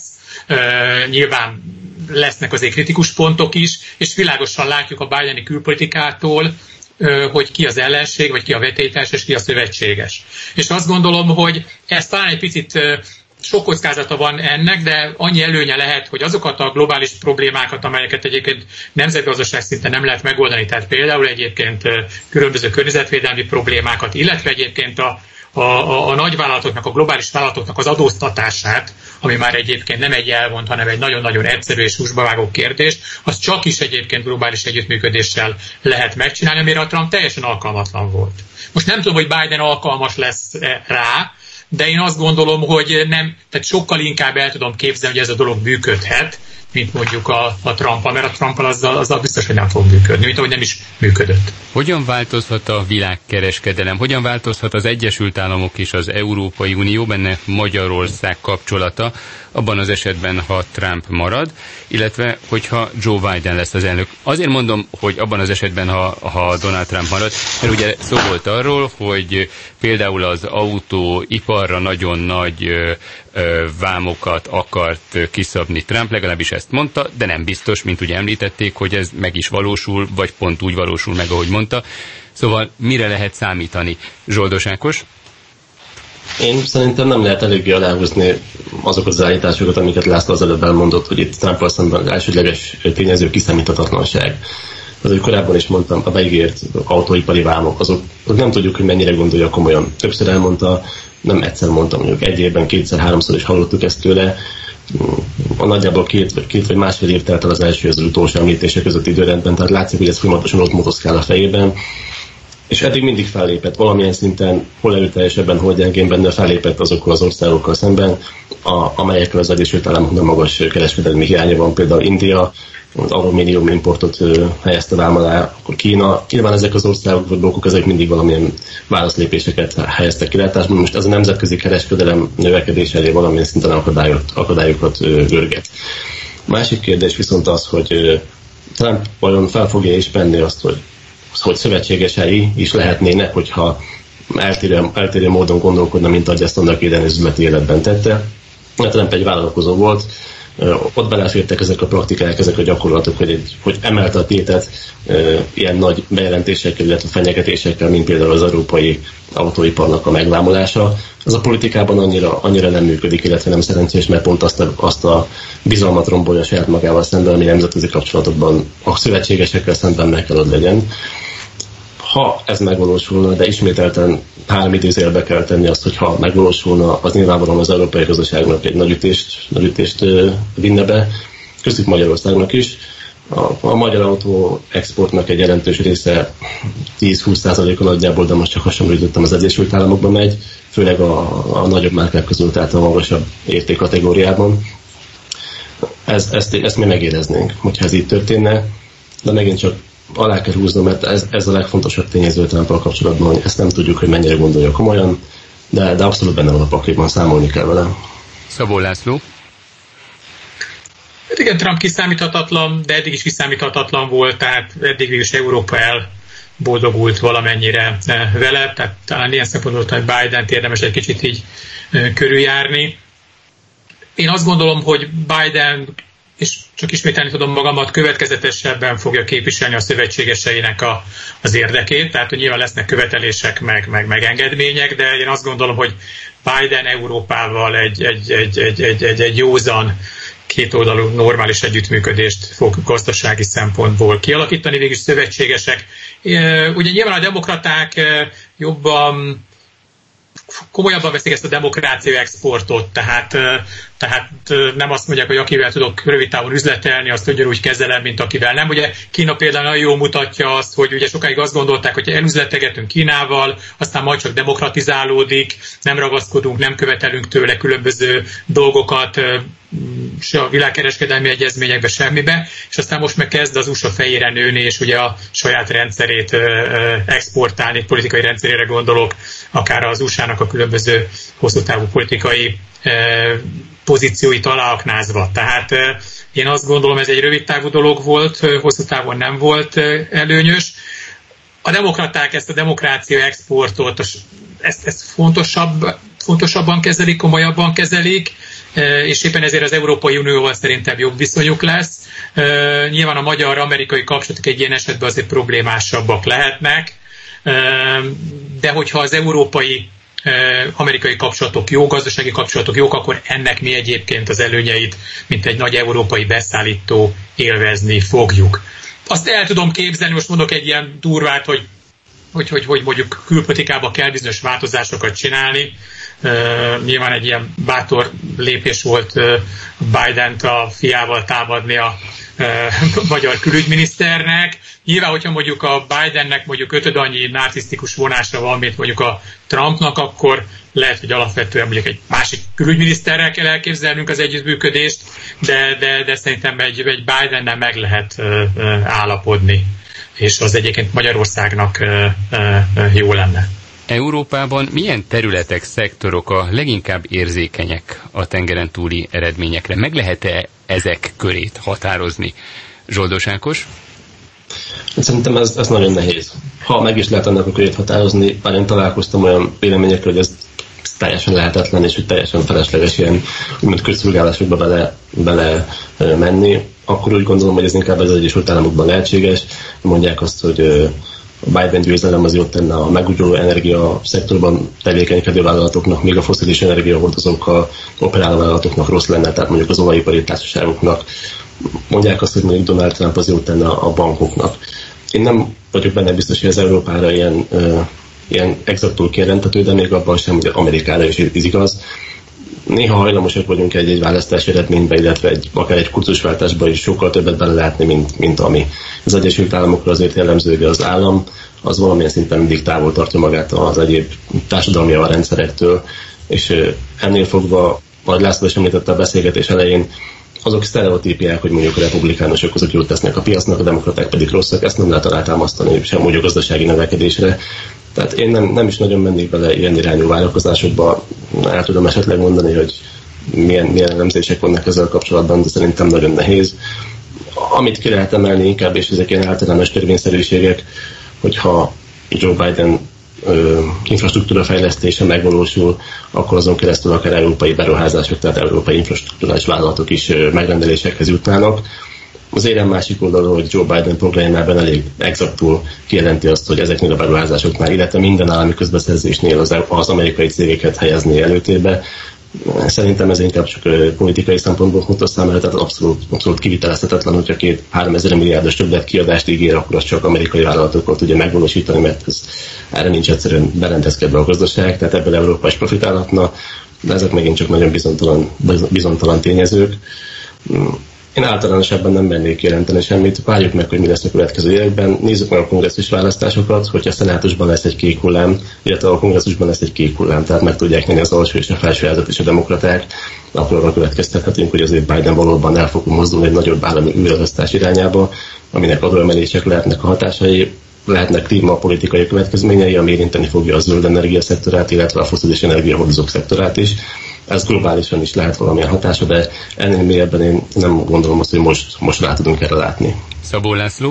Uh, nyilván lesznek azért kritikus pontok is, és világosan látjuk a Bideni külpolitikától, uh, hogy ki az ellenség, vagy ki a vetélytárs, és ki a szövetséges. És azt gondolom, hogy ez talán egy picit uh, sok kockázata van ennek, de annyi előnye lehet, hogy azokat a globális problémákat, amelyeket egyébként nemzetgazdaság szinten nem lehet megoldani, tehát például egyébként uh, különböző környezetvédelmi problémákat, illetve egyébként a A, a, a nagyvállalatoknak, a globális vállalatoknak az adóztatását, ami már egyébként nem egy elvont, hanem egy nagyon-nagyon egyszerű és húsbavágó kérdés, az csak is egyébként globális együttműködéssel lehet megcsinálni, amire a Trump teljesen alkalmatlan volt. Most nem tudom, hogy Biden alkalmas lesz rá, de én azt gondolom, hogy nem, tehát sokkal inkább el tudom képzelni, hogy ez a dolog működhet, mint mondjuk a, a Trump-a, mert a Trump-al azzal, azzal biztos, hogy nem fog működni, mint ahogy nem is működött. Hogyan változhat a világkereskedelem? Hogyan változhat az Egyesült Államok és az Európai Unió, benne Magyarország kapcsolata, abban az esetben, ha Trump marad, illetve hogyha Joe Biden lesz az elnök? Azért mondom, hogy abban az esetben, ha, ha Donald Trump marad, mert ugye szó volt arról, hogy például az autóiparra nagyon nagy ö, ö, vámokat akart kiszabni Trump, legalábbis ezt mondta, de nem biztos, mint ugye említették, hogy ez meg is valósul, vagy pont úgy valósul meg, ahogy mondta. Szóval mire lehet számítani? Zsoldos Ákos? Én szerintem nem lehet eléggé aláhúzni azokat az állításokat, amiket László az előbb elmondott, hogy itt Trump-al szemben az elsődleges tényező kiszámíthatatlanság. Az, hogy korábban is mondtam, a beígért autóipari vámok, azok, azok nem tudjuk, hogy mennyire gondolja komolyan. Többször elmondta, nem egyszer mondtam, mondjuk egy évben, kétszer, háromszor is hallottuk ezt tőle. A nagyjából két vagy, két vagy másfél év telt el az első az utolsó említése között időrendben, tehát látszik, hogy ez folyamatosan ott motoszkál a fejében. És eddig mindig fellépett valamilyen szinten, hol erőteljesebben, hol gyengén, de fellépett azokkal az országokkal szemben, a, amelyekkel az Egyesült Államoknak magas kereskedelmi hiánya van, például India, az alumínium importot helyezte vám alá, akkor Kína. Nyilván ezek az országok vagy blokkok, ezek mindig valamilyen válaszlépéseket helyeztek kilátásban. Most ez a nemzetközi kereskedelem növekedés elé valamilyen szinten akadályokat, akadályokat görget. Másik kérdés viszont az, hogy Trump vajon fel fogja ismerni azt, hogy hogy szövetségesei is lehetnének, hogyha eltérő, eltérő módon gondolkodna, mint ahogy ezt annak idején üzleti életben tette. Trump egy vállalkozó volt, Ott belefértek ezek a praktikák, ezek a gyakorlatok, hogy, egy, hogy emelte a tétet ilyen nagy bejelentésekkel, illetve fenyegetésekkel, mint például az európai autóiparnak a megvámolása. Az a politikában annyira, annyira nem működik, illetve nem szerencsés, mert pont azt a, azt a bizalmat rombolja saját magával szemben, ami nemzetközi kapcsolatokban a szövetségesekkel szemben meg kell, hogy legyen. Ha ez megvalósulna, de ismételten három idézőjelbe kell tenni azt, hogy ha megvalósulna, az nyilvánvalóan az európai gazdaságnak egy nagy ütést, nagy ütést vinne be, köztük Magyarországnak is. A, a magyar autó exportnak egy jelentős része tíz-húsz százaléka nagyjából, de most csak hasonlítottam, az Egyesült Államokba megy, főleg a, a nagyobb márkák közül, tehát a magasabb értékkategóriában. Ez, ezt, ezt mi megéreznénk, hogyha ez így történne, de megint csak alá kell húznom, mert ez, ez a legfontosabb tényező Trumpal kapcsolatban, hogy ezt nem tudjuk, hogy mennyire gondolja komolyan, de, de abszolút benne van a pakliban, számolni kell vele. Szabó László. Hát igen, Trump kiszámíthatatlan, de eddig is kiszámíthatatlan volt, tehát eddig is Európa elboldogult valamennyire vele, tehát talán ilyen szempontból, hogy Bident érdemes egy kicsit így körüljárni. Én azt gondolom, hogy Biden, és csak ismételni tudom magamat, következetesebben fogja képviselni a szövetségeseinek a, az érdekét, tehát hogy nyilván lesznek követelések, meg, meg, meg engedmények, de én azt gondolom, hogy Biden Európával egy, egy, egy, egy, egy, egy, egy józan, kétoldalú normális együttműködést fog gazdasági szempontból kialakítani, végülis szövetségesek. Ugye nyilván a demokraták jobban, komolyabban veszik ezt a demokrácia exportot, tehát, tehát nem azt mondják, hogy akivel tudok rövid távon üzletelni, azt ugyanúgy kezelem, mint akivel nem. Ugye Kína például nagyon jól mutatja azt, hogy ugye sokáig azt gondolták, hogy elüzletegetünk Kínával, aztán majd csak demokratizálódik, nem ragaszkodunk, nem követelünk tőle különböző dolgokat, se a világkereskedelmi egyezményekbe, semmibe, és aztán most meg kezd az u es á fejére nőni, és ugye a saját rendszerét exportálni, politikai rendszerére gondolok, akár az u es á-nak a különböző hosszú távú politikai pozícióit aláaknázva. Tehát én azt gondolom, ez egy rövid távú dolog volt, hosszú távon nem volt előnyös. A demokraták ezt a demokrácia exportot, ezt, ezt fontosabb, fontosabban kezelik, komolyabban kezelik, és éppen ezért az Európai Unióval szerintem jobb viszonyuk lesz. Nyilván a magyar-amerikai kapcsolatok egy ilyen esetben azért problémásabbak lehetnek, de hogyha az európai amerikai kapcsolatok jó, gazdasági kapcsolatok jók, akkor ennek mi egyébként az előnyeit, mint egy nagy európai beszállító élvezni fogjuk. Azt el tudom képzelni, most mondok egy ilyen durvát, hogy hogy, hogy, hogy mondjuk külpolitikában kell bizonyos változásokat csinálni. Uh, nyilván egy ilyen bátor lépés volt uh, Bident a fiával támadni a uh, magyar külügyminiszternek. Nyilván, hogyha mondjuk a Bidennek mondjuk ötöd annyi narcisztikus vonása van, mint mondjuk a Trumpnak, akkor lehet, hogy alapvetően mondjuk egy másik külügyminiszterrel kell elképzelnünk az együttműködést, de, de, de szerintem egy, egy Bidennel meg lehet uh, uh, állapodni, és az egyébként Magyarországnak uh, uh, jó lenne. Európában milyen területek, szektorok a leginkább érzékenyek a tengeren túli eredményekre? Meg lehet-e ezek körét határozni? Zsoldos Ákos? Szerintem ez, ez nagyon nehéz. Ha meg is lehet ennek a körét határozni, bár én találkoztam olyan véleményekről, hogy ez teljesen lehetetlen, és hogy teljesen felesleges ilyen úgymond közszolgálásokba bele, bele menni, akkor úgy gondolom, hogy ez inkább az Egyesült Államokban lehetséges. Mondják azt, hogy a Biden győzelem az jót tenne a megújuló energia szektorban tevékenykedő vállalatoknak, még a fosszilis energiahordozókkal operáló vállalatoknak rossz lenne, tehát mondjuk az olajipari társaságoknak. Mondják azt, hogy mondjuk Donald Trump az jót tenne a bankoknak. Én nem vagyok benne biztos, hogy az Európára ilyen, uh, ilyen exaktul kijelentető, de még abban sem, hogy Amerikára is ez igaz. Néha hajlamosak vagyunk egy-egy választási eredménybe, illetve egy, akár egy kurzusváltásba is sokkal többet belelátni, mint, mint ami. Az Egyesült Államokra azért jellemző, hogy az állam az valamilyen szinten mindig távol tartja magát az egyéb társadalmi rendszerektől, és ennél fogva, ahogy László is említette a beszélgetés elején, azok sztereotípiák, hogy mondjuk a republikánusok azok jót tesznek a piacnak, a demokraták pedig rosszak, ezt nem lehet alátámasztani sem mondjuk gazdasági növekedésre. Tehát én nem, nem is nagyon mennék bele ilyen irányú vállalkozásokba. El tudom esetleg mondani, hogy milyen, milyen elemzések vannak ezzel kapcsolatban, de szerintem nagyon nehéz. Amit ki lehet emelni inkább, és ezek ilyen általános törvényszerűségek, hogyha Joe Biden ö, infrastruktúra fejlesztése megvalósul, akkor azon keresztül akár európai beruházások, tehát európai infrastruktúrális vállalatok is ö, megrendelésekhez jutnának. Az érem másik oldalról, hogy Joe Biden programjában elég exaktul kijelenti azt, hogy ezeknél a beruházásoknál, illetve minden állami közbeszerzésnél az, az amerikai cégeket helyezné előtérbe. Szerintem ez inkább csak politikai szempontból fontos számára, tehát abszolút, abszolút kivitelezhetetlen, hogyha két háromezer milliárdos többlet kiadást ígér, akkor azt csak amerikai vállalatokkal tudja megvalósítani, mert ez, erre nincs egyszerűen berendezkedve a gazdaság, tehát ebből Európa is profitálhatna, de ezek megint csak nagyon bizonytalan, bizonytalan tényezők. Én általánosabban nem mennék jelenteni semmit, várjuk meg, hogy mi lesz a következő években. Nézzük meg a kongresszus választásokat, hogyha a szenátusban lesz egy kék hullám, illetve a kongresszusban lesz egy kék hullám, tehát meg tudják nyerni az alsó és a felsőházat és a demokraták, akkor arra következtethetünk, hogy azért Biden valóban el fog mozdulni egy nagyobb állami újraosztás irányába, aminek adóemelések lehetnek a hatásai, lehetnek klímapolitikai következményei, ami érinteni fogja a zöld energia szektorát, illetve a fosszilis energiahordozók szektorát is. Ez globálisan is lehet valamilyen hatása, de ennél mélyebben én nem gondolom azt, hogy most, most rá tudunk erre látni. Szabó László?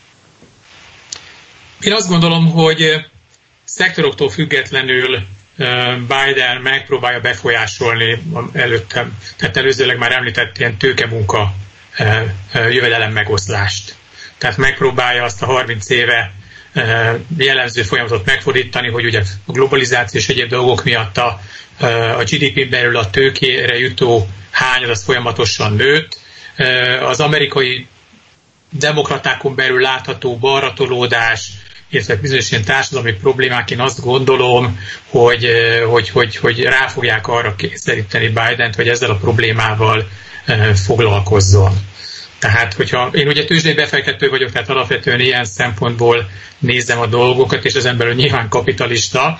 Én azt gondolom, hogy szektoroktól függetlenül Biden megpróbálja befolyásolni előttem, tehát előzőleg már említett ilyen tőkemunka jövedelem megoszlást. Tehát megpróbálja azt a harminc éve jellemző folyamatot megfordítani, hogy ugye a globalizáció és egyéb dolgok miatt a, a gé dé pén belül a tőkére jutó hányad az folyamatosan nőtt. Az amerikai demokratákon belül látható balratolódás, illetve bizonyos ilyen társadalmi problémák, én azt gondolom, hogy, hogy, hogy, hogy rá fogják arra kényszeríteni Bident, hogy ezzel a problémával foglalkozzon. Tehát, hogyha én ugye tőzsdei befektető vagyok, tehát alapvetően ilyen szempontból nézem a dolgokat, és ezen belül nyilván kapitalista,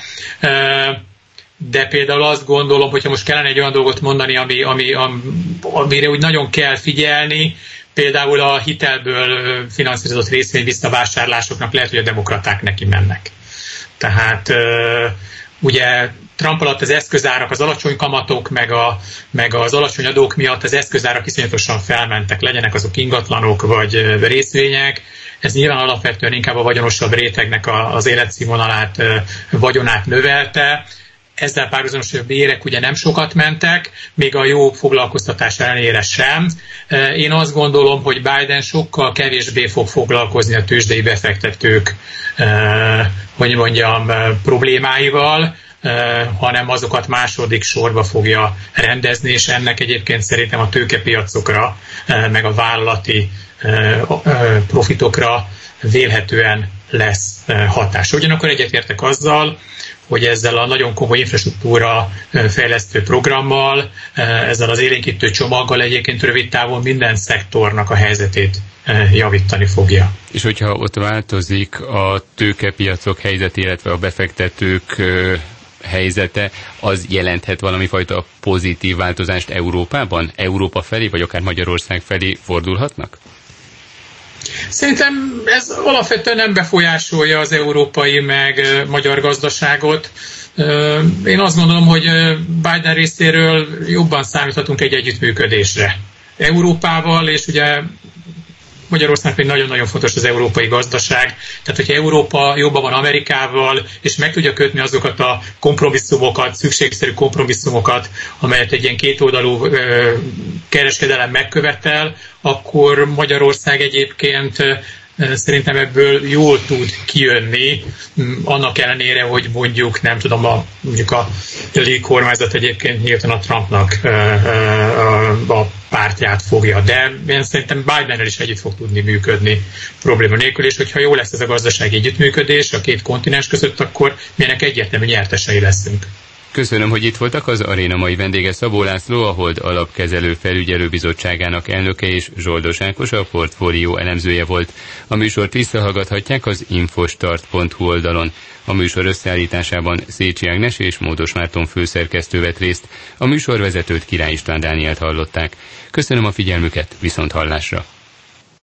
de például azt gondolom, hogyha most kellene egy olyan dolgot mondani, ami, ami, amire úgy nagyon kell figyelni, például a hitelből finanszírozott részvény visszavásárlásoknak lehet, hogy a demokraták neki mennek. Tehát ugye Trump alatt az eszközárak, az alacsony kamatok, meg, a, meg az alacsony adók miatt az eszközárak iszonyatosan felmentek, legyenek azok ingatlanok vagy részvények. Ez nyilván alapvetően inkább a vagyonosabb rétegnek az életszínvonalát, vagyonát növelte. Ezzel párhuzamosan a bérek ugye nem sokat mentek, még a jó foglalkoztatás ellenére sem. Én azt gondolom, hogy Biden sokkal kevésbé fog foglalkozni a tőzsdei befektetők, hogy mondjam, problémáival, hanem azokat második sorba fogja rendezni, és ennek egyébként szerintem a tőkepiacokra, meg a vállalati profitokra vélhetően lesz hatása. Ugyanakkor egyetértek azzal, hogy ezzel a nagyon komoly infrastruktúra fejlesztő programmal, ezzel az élénkítő csomaggal egyébként rövid távon minden szektornak a helyzetét javítani fogja. És hogyha ott változik a tőkepiacok helyzet, illetve a befektetők helyzete, az jelenthet valami fajta pozitív változást Európában? Európa felé, vagy akár Magyarország felé fordulhatnak? Szerintem ez alapvetően nem befolyásolja az európai meg magyar gazdaságot. Én azt gondolom, hogy Biden részéről jobban számíthatunk egy együttműködésre Európával, és ugye Magyarország pedig nagyon-nagyon fontos az európai gazdaság. Tehát, hogyha Európa jobban van Amerikával, és meg tudja kötni azokat a kompromisszumokat, szükségszerű kompromisszumokat, amelyet egy ilyen kétoldalú kereskedelem megkövetel, akkor Magyarország egyébként szerintem ebből jól tud kijönni, annak ellenére, hogy mondjuk, nem tudom, a, mondjuk a kormányzat egyébként nyíltan a Trumpnak a pártját fogja, de én szerintem Bidennel is együtt fog tudni működni probléma nélkül, és hogyha jó lesz ez a gazdasági együttműködés a két kontinens között, akkor mi ennek egyértelmű nyertesei leszünk. Köszönöm, hogy itt voltak. Az aréna mai vendége Szabó László, a Hold Alapkezelő Felügyelőbizottságának elnöke, és Zsoldos Ákos, a portfólió elemzője volt. A műsort visszahallgathatják az infostart pont hu oldalon. A műsor összeállításában Szécsi Ágnes és Módos Márton főszerkesztő vett részt. A műsorvezetőt Király István Dánielt hallották. Köszönöm a figyelmüket, viszont hallásra!